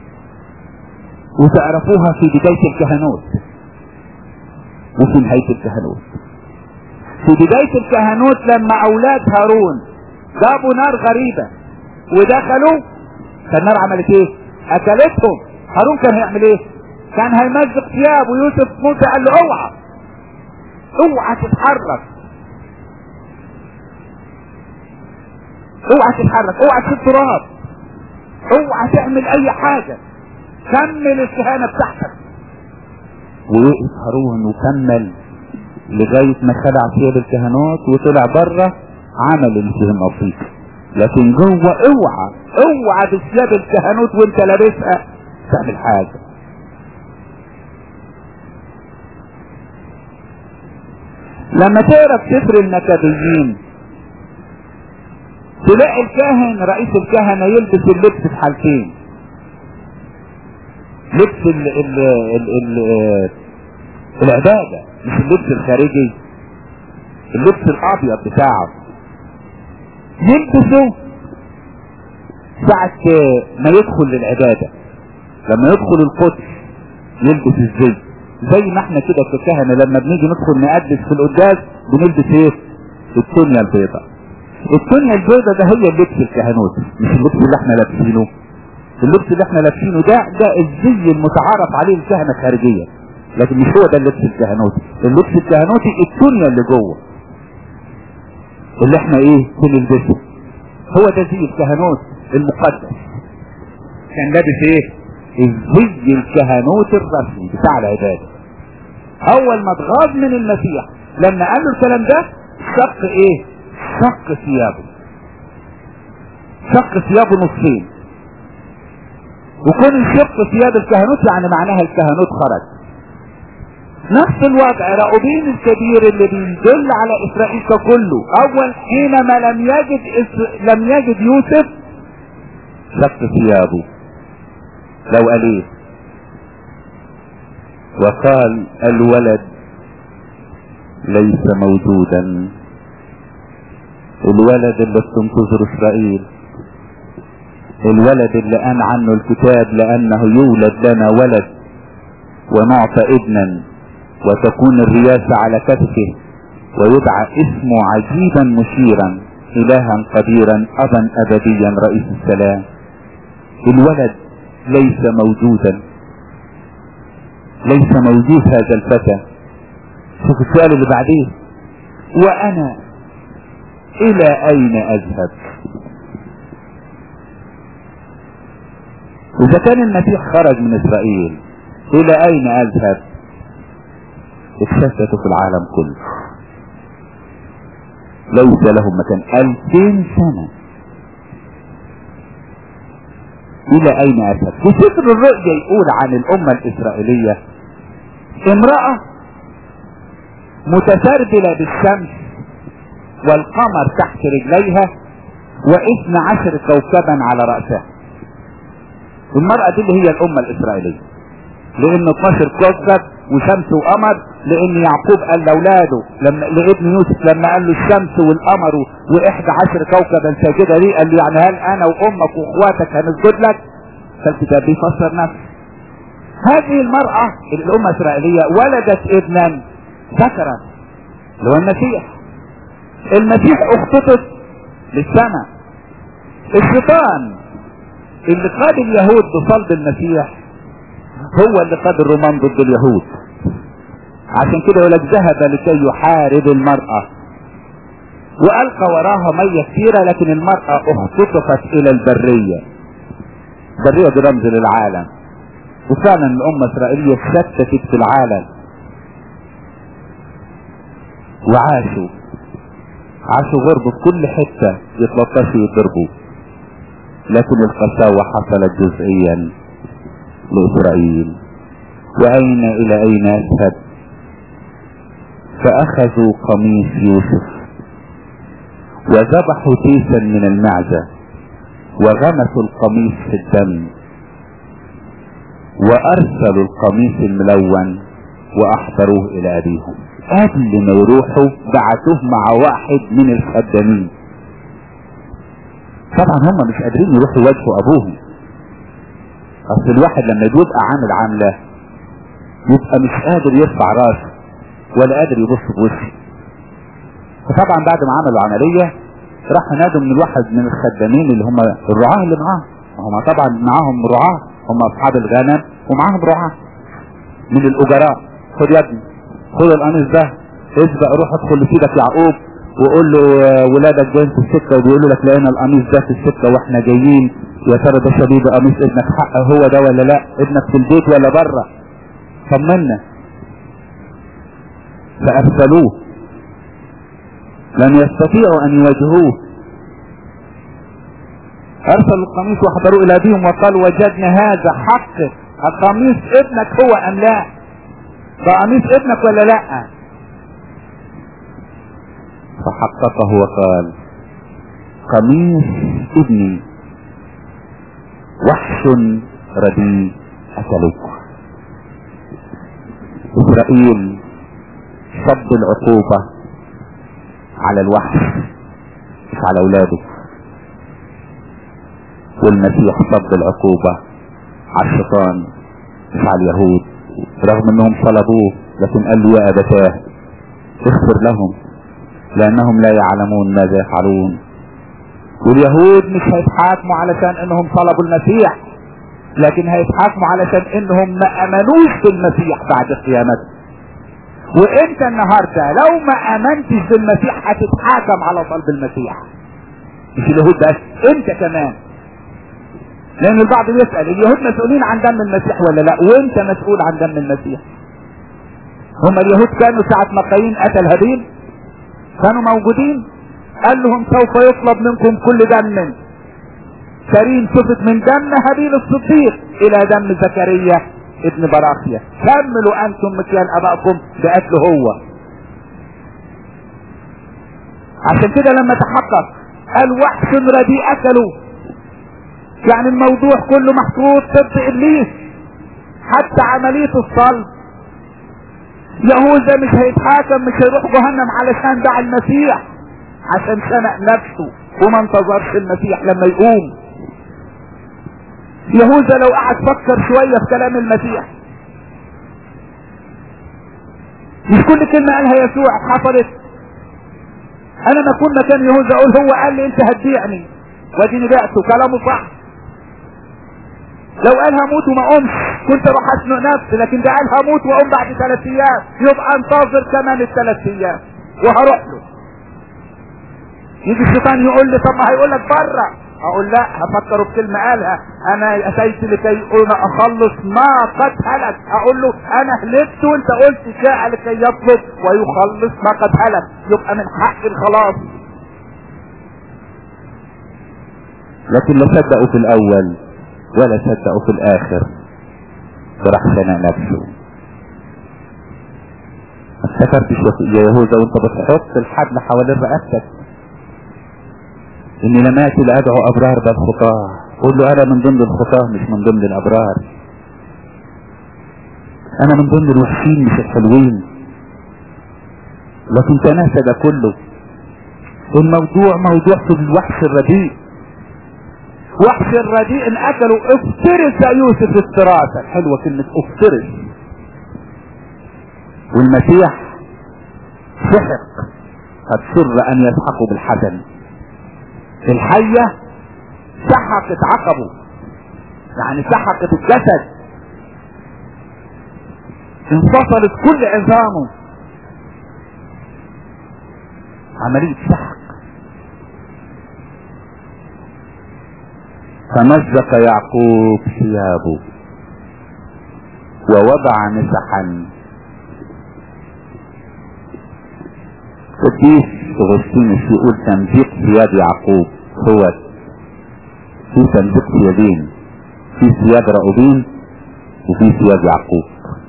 وتعرفوها في بداية الكهنوت وفي نهاية الكهنوت. في بداية الكهنوت لما اولاد هارون جابوا نار غريبة ودخلوا، فالنار عملت ايه؟ اكلتهم. هارون كان هيعمل ايه؟ كان هيمزق ثياب، ويوسف موسى قال له اوعى اوعى تتحرك، اوعى تتحرك، اوعى تشيل تراب، اوعى تعمل اي حاجة، كمل الكهنة بتاعتك. ووقف هارون وكمل لغاية ما خلع ثياب الكهنوت وطلع بره عمل اللي فيه النصيب. لكن جوه اوعى اوعى بثياب الكهنوت وانت لابسها تعمل حاجة. لما تقرا في سفر النكبيين تلاقي الكاهن رئيس الكهنة يلبس اللبس في حالتين، لبس ال ال ال ال العبادة، مش اللبس الخارجي، اللبس الابيض بتاعه يلبسه ساعة ما يدخل للعبادة. لما يدخل القدس يلبس الزي، زي ما احنا كده ككهنة لما بنيجي ندخل نقدس في القداس بنلبس ايه؟ التونيا البيضاء. التونيا البيضاء ده هي اللبس الكهنوت، مش اللبس اللي احنا لابسينه، اللبس اللي احنا لابسينه ده ده الزي المتعارف عليه الكهنة خارجيا، لكن مش هو ده اللبس الكهنوتي. اللبس الكهنوتي الدنيا اللي جوه اللي احنا ايه بنلبسه، هو ده زي الكهنوت المقدس. كان لابس ايه؟ الزي الكهنوتي الرسمي بتاع العبادة. اول ما اتغاظ من المسيح لما قال له الكلام ده شق ايه؟ شق ثيابه، شق ثيابه نصين. وكون شق ثياب الكهنوت يعني معناها الكهنوت خرج. نفس الوضع راؤوبين الكبير اللي بيدل على اسرائيل كله، اول حينما لم يجد إس... لم يجد يوسف شق ثيابه. لو قال ايه؟ وقال الولد ليس موجودا. الولد اللي بتنتظر اسرائيل، الولد اللي قال عنه الكتاب لانه يولد لنا ولد ونعطى ابنا وتكون الرياسة على كتفه ويدعى اسمه عجيبا مشيرا الها قديرا ابا ابديا رئيس السلام. الولد ليس موجودا، ليس موجود هذا الفتى. شوف السؤال اللي بعديه، وانا الى اين اذهب؟ اذا كان المسيح خرج من اسرائيل الى اين اذهب؟ اتشتتوا في العالم كله، ليس لهم مكان الفين سنة. الى اين اذهب؟ في سفر الرؤيا يقول عن الامة الاسرائيلية امرأة متسربلة بالشمس والقمر تحت رجليها واثنى عشر كوكبا على رأسها. المرأة دي اللي هي الامة الاسرائيلية، لان اتناشر كوكب وشمس وقمر، لان يعقوب قال لاولاده لما لابن يوسف لما قال له الشمس والقمر واحدى عشر كوكبا ساجدة ليه، قال له يعني هل انا وامك واخواتك هنسجد لك؟ فالكتاب بيفسر نفسه. هذه المرأة الامة الاسرائيلية ولدت ابنا ذكرا اللي هو المسيح. المسيح اختطف للسماء. الشيطان اللي قاد اليهود بصلب المسيح هو اللي قاد الرومان ضد اليهود. عشان كده يقول لك ذهب لكي يحارب المرأة والقى وراها مية كثيرة، لكن المرأة اختطفت الى البرية. البرية دي رمز للعالم، وفعلا الامة الاسرائيلية اتشتتت في العالم وعاشوا عاشوا غرب في كل حتة، يتلطشوا يضربوا، لكن القساوة حصلت جزئيا لإسرائيل. وأين إلى أين أذهب؟ فأخذوا قميص يوسف وذبحوا تيسا من المعزة وغمسوا القميص في الدم وأرسلوا القميص الملون وأحضروه إلى أبيهم. قبل ما يروحوا بعتوه مع واحد من الخدامين. طبعا هم مش قادرين يروحوا يواجهوا أبوهم، اصل الواحد لما يبقى عامل عاملة يبقى مش قادر يرفع راسه ولا قادر يبص بوشه. فطبعا بعد ما عملوا عملية راح نادوا من الواحد من الخدامين اللي هم الرعاة اللي معاهم، هم طبعا معاهم رعاة، هم اصحاب الغنم ومعاهم رعاة من الاجراء. خد يا ابني، خد القميص ده، اسبق روح ادخل لسيدك يعقوب وقول له ولادك جايين في السكة وبيقولوا لك لقينا القميص ده في السكة واحنا جايين، يا ترى ده شبيب قميص ابنك حق هو ده ولا لا؟ ابنك في البيت ولا بره؟ طمنا. فارسلوه، لم يستطيعوا ان يواجهوه. ارسلوا القميص وحضروا الى ابيهم وقالوا وجدنا هذا حق القميص ابنك هو ام لا؟ ده قميص ابنك ولا لا؟ فحققه وقال قميص ابني وحش رديء اكلوه. اسرائيل صب العقوبة على الوحش مش على اولاده، والمسيح صب العقوبة على الشيطان مش على اليهود، رغم انهم صلبوه لكن قال له يا ابتاه اغفر لهم لانهم لا يعلمون ماذا يفعلون. واليهود مش هيتحاكموا علشان انهم صلبوا المسيح، لكن هيتحاكموا علشان انهم ما امنوش بالمسيح بعد قيامته. وانت النهارده لو ما امنتش بالمسيح هتتحاكم على صلب المسيح. مش اليهود بس، انت كمان. لان البعض يسأل اليهود مسؤولين عن دم المسيح ولا لا؟ وانت مسؤول عن دم المسيح. هم اليهود كانوا ساعة ما قايين قتل هابيل كانوا موجودين، قال لهم سوف يطلب منكم كل دم سرين سفت من دم هابيل الصديق الى دم زكريا ابن براخيا، كملوا انتم مكيال ابائكم بقتله هو. عشان كده لما تحقق قال وحش رديء اكلوا، يعني الموضوع كله محطوط ضد ابليس. حتى عملية الصلب يهوذا مش هيتحاكم، مش هيروح جهنم علشان دعا المسيح، عشان شنق نفسه وما انتظرش المسيح لما يقوم. يهوذا لو قعد فكر شوية في كلام المسيح، مش كل كلمة قالها يسوع حصلت. انا ما كنا كان يهوذا اقول هو قال لي انت هتبيعني واديني بعته، كلامه صح. لو قال هموت وما قمش كنت اروح اسنق نفسي، لكن ده قال هموت واقوم بعد ثلاث ايام، يبقى انتظر كمان الثلاث ايام وهروح له. يجي الشيطان يقول لي طب ما هيقول لك بره، اقول لا، هفكره بكلمه قالها، انا اتيت لكي اخلص ما قد هلك. اقول له انا هلكت وانت قلت جاء لكي يطلب ويخلص ما قد هلك، يبقى من حق الخلاص. لكن لا صدقوا في الاول ولا صدقوا في الاخر، فراح خنق نفسه. ما افتكرتش يا يهوذا وانت بتحط الحبل حوالين رقبتك اني لم اتي لادعو ابرار بل خطاه؟ قول له انا من ضمن الخطاه مش من ضمن الابرار، انا من ضمن الوحشين مش الحلوين. لكن تناسى ده كله. الموضوع موضوع في الوحش الرديء. وحش الرديء ان اكلوا افترس يوسف افتراسا. حلوة كلمة افترس. والمسيح سحق، قد سر ان يسحقوا بالحسن. الحية سحقت عقبه، يعني سحقت الجسد، انفصلت كل عظامه، عملية سحق. فمزق يعقوب ثيابه ووضع مسحا. قديس اغسطينوس يقول تمزيق ثياب يعقوب هو في تمزيق ثيابين، في ثياب راؤوبين وفي ثياب يعقوب.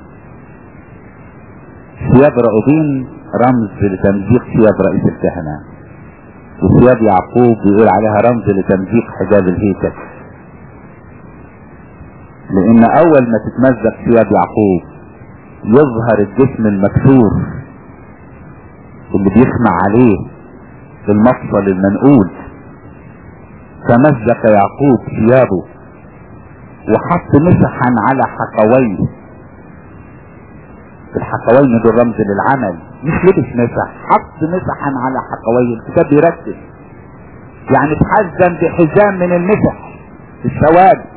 ثياب راؤوبين رمز لتمزيق ثياب رئيس الكهنة، وثياب يعقوب بيقول عليها رمز لتمزيق حجاب الهيكل. لان اول ما تتمزق ثياب يعقوب يظهر الجسم المكسور اللي بيسمع عليه المفصل المنقول. فمزق يعقوب ثيابه وحط مسحا على حقويه. الحقوين دول رمز للعمل، مش لبس مسح، حط مسحا على حقويه. الكتاب بيركز يعني اتحزم بحزام من المسح السواد.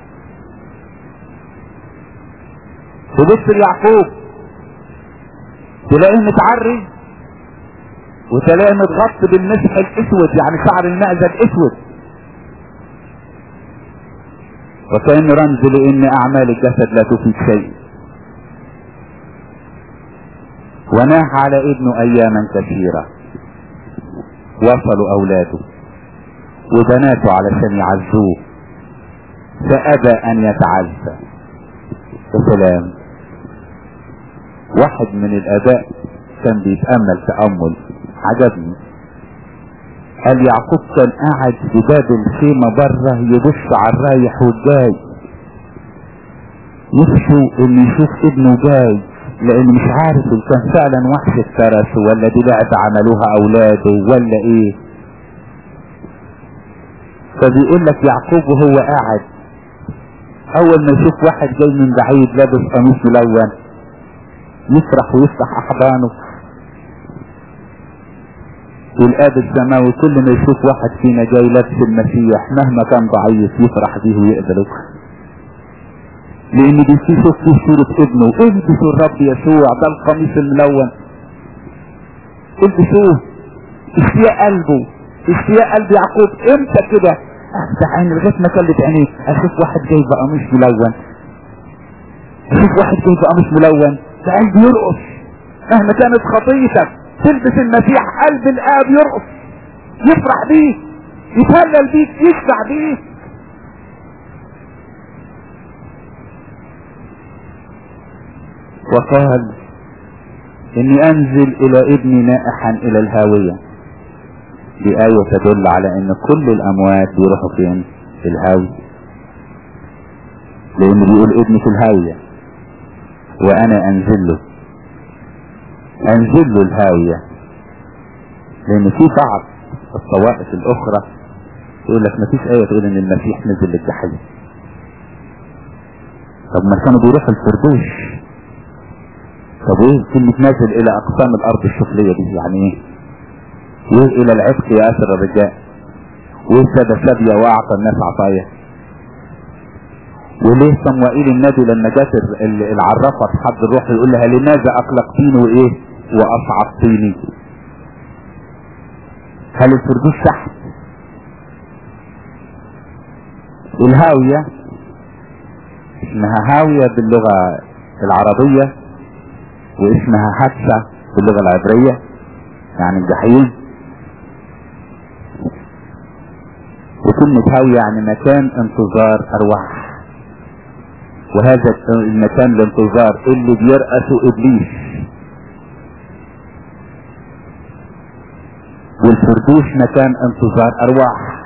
تبص ليعقوب تلاقيه متعري وتلاقيه متغطي بالمسح الاسود، يعني شعر المأزة الاسود، وكأنه رمز لان اعمال الجسد لا تفيد شيء. وناح على ابنه اياما كثيرة، وصلوا اولاده وبناته علشان يعزوه فابى ان يتعزى. السلام. واحد من الاباء كان بيتأمل تأمل عجبني، قال يعقوب كان قاعد في باب الخيمة بره يبص على الرايح والجاي، نفسه ان يشوف ابنه جاي، لان مش عارف ان كان فعلا وحش افترس ولا دي لعبة عملوها اولاده ولا ايه. فبيقول لك يعقوب وهو قاعد اول ما يشوف واحد جاي من بعيد لابس قميص ملون يفرح ويفتح احضانه. والاب السماوي كل ما يشوف واحد فينا جاي لابس المسيح مهما كان ضعيف يفرح به ويقبله. لان دي في شوف صورة ابنه، البسوا الرب يسوع ده القميص الملون، البسوه. اشتياق قلبه، اشتياق قلب يعقوب امتى كده؟ افتح عيني لغايه ما كلت عينيه اشوف واحد جاي بقميص ملون، اشوف واحد جاي بقميص ملون، ده قلبي يرقص. مهما كانت خطيتك تلبس المسيح قلب الاب يرقص، يفرح بيك، يتهلل بيك، يشفع بيك. وقال اني انزل الى ابني نائحا الى الهاوية. دي آية تدل على ان كل الاموات بيروحوا فين؟ في الهاوية، لان بيقول ابني في الهاوية وانا انزل له، انزل له الهاوية. لان في بعض الطوائف الاخرى يقول لك مفيش آية تقول ان المسيح نزل للجحيم. طب ما كانوا بيروحوا الفردوس. طب ايه كلمة نازل الى اقسام الارض السفلية دي يعني ايه؟ وايه الى العتق ياسر الرجاء، وايه سبى سبية واعطى الناس عطايا. وليه صموئيل النبي لما جات العرافة اصحاب الروح يقول لها لماذا اقلقتيني وايه واصعدتيني؟ هل الفردوس تحت؟ الهاوية اسمها هاوية باللغة العربية، واسمها حادثة باللغة العبرية يعني الجحيم. وكلمة هاوية يعني مكان انتظار ارواح، وهذا المكان الانتظار اللي بيرأسه ابليس. والفردوس مكان انتظار ارواح،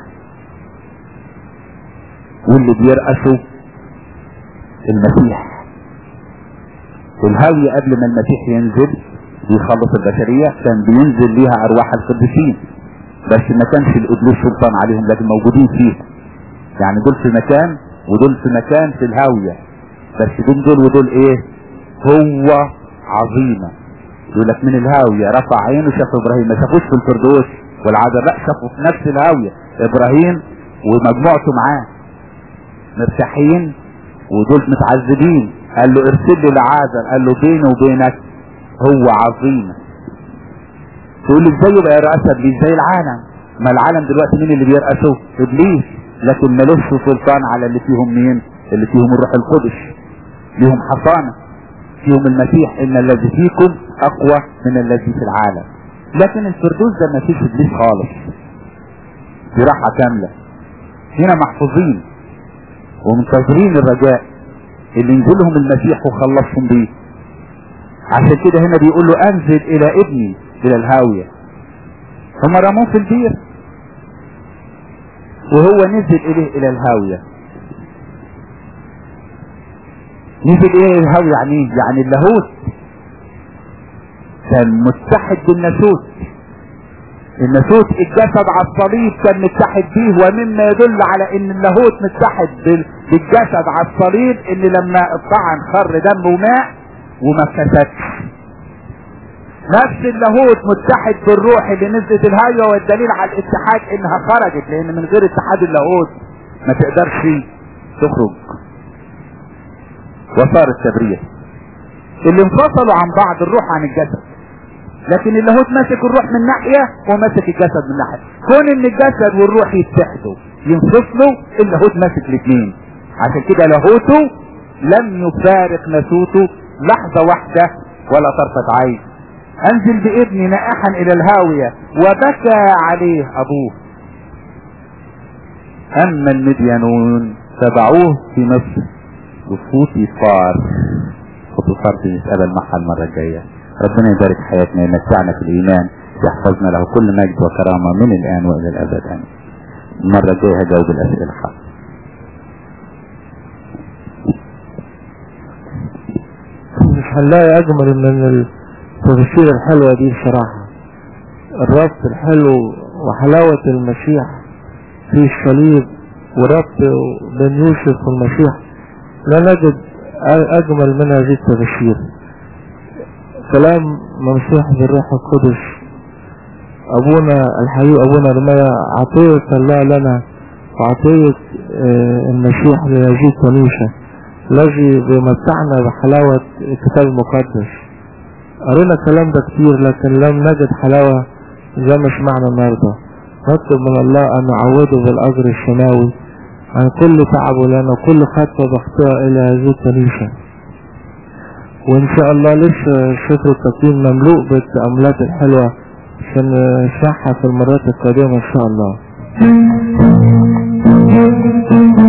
واللي بيرأسه المسيح. الهاوية قبل ما المسيح ينزل بيخلص البشرية كان بينزل ليها ارواح القديسين، بس ما كانش الابليس سلطان عليهم، لكن موجودين فيها. يعني دول في مكان ودول في مكان في الهاوية، بس دول دول ودول ايه؟ هو عظيمة. يقول لك من الهاوية رفع عينه شاف ابراهيم، ما شافوش في الفردوس والعذاب، لا شافوا في نفس الهاوية ابراهيم ومجموعته معاه مرتاحين ودول متعذبين. قال له ارسل لي لعازر، قال له بينه وبينك هو عظيم. تقول ازاي يبقى يرأس ابليس زي العالم؟ ما العالم دلوقتي مين اللي بيرأسه؟ ابليس، لكن ملوش سلطان على اللي فيهم مين؟ اللي فيهم الروح القدس، ليهم حصانة، فيهم المسيح ان الذي فيكم اقوى من الذي في العالم. لكن الفردوس ده ما فيش ابليس خالص، دي راحة كاملة. هنا محفوظين ومنتظرين الرجاء اللي ينزلهم المسيح وخلصهم بيه. عشان كده هنا بيقول له انزل الى ابني الى الهاوية. هم رموه في البير وهو نزل اليه الى الهاوية. نزل اليه الهاوية يعني ايه؟ يعني اللاهوت كان متحد بالناسوت. الناسوت الجسد على الصليب كان متحد بيه، ومما يدل على ان اللاهوت متحد بالجسد على الصليب ان لما الطعن خر دم وماء وما اتكسرش. نفس اللاهوت متحد بالروح اللي نزلت الهاوية، والدليل على الاتحاد انها خرجت، لان من غير اتحاد اللاهوت ما تقدرش تخرج. وصارت تبرير. اللي انفصلوا عن بعض الروح عن الجسد، لكن اللاهوت ماسك الروح من ناحية وماسك الجسد من ناحية. كون ان الجسد والروح يتحدوا ينفصلوا، اللاهوت ماسك الاثنين. عشان كده لاهوته لم يفارق ناسوته لحظة واحدة ولا طرفة عين. انزل بابني نائحا الى الهاوية وبكى عليه ابوه. اما المديانون تبعوه في مصر بفوطيفار. فوطيفار دي نتقابل معها المرة الجاية. ربنا يبارك حياتنا، يمتعنا في الايمان، يحفظنا له كل مجد وكرامة من الان والى الابد. امين. المرة الجاية هجاوب الاسئلة حق. مش هنلاقي اجمل من التبشير الحلوة دي بصراحة. الربط الحلو وحلاوة المسيح في الصليب وربط بين يوسف والمسيح، لا نجد اجمل من هذه التبشير. كلام ممسوح بالروح القدس. ابونا الحقيقي ابونا رمية عطية الله لنا وعطية المسيح لهذه الكنيسة، الذي بيمتعنا بحلاوة الكتاب المقدس. قرينا الكلام ده كتير لكن لم نجد حلاوة زي ما سمعنا النهارده. نطلب من الله ان نعوضه بالاجر السماوي عن كل تعبه لنا وكل خطوة بخطوة الى هذه الكنيسة. وان شاء الله لسه سفر التكوين مملوء بالتأملات الحلوة عشان نسمعها في المرات القادمة ان شاء الله.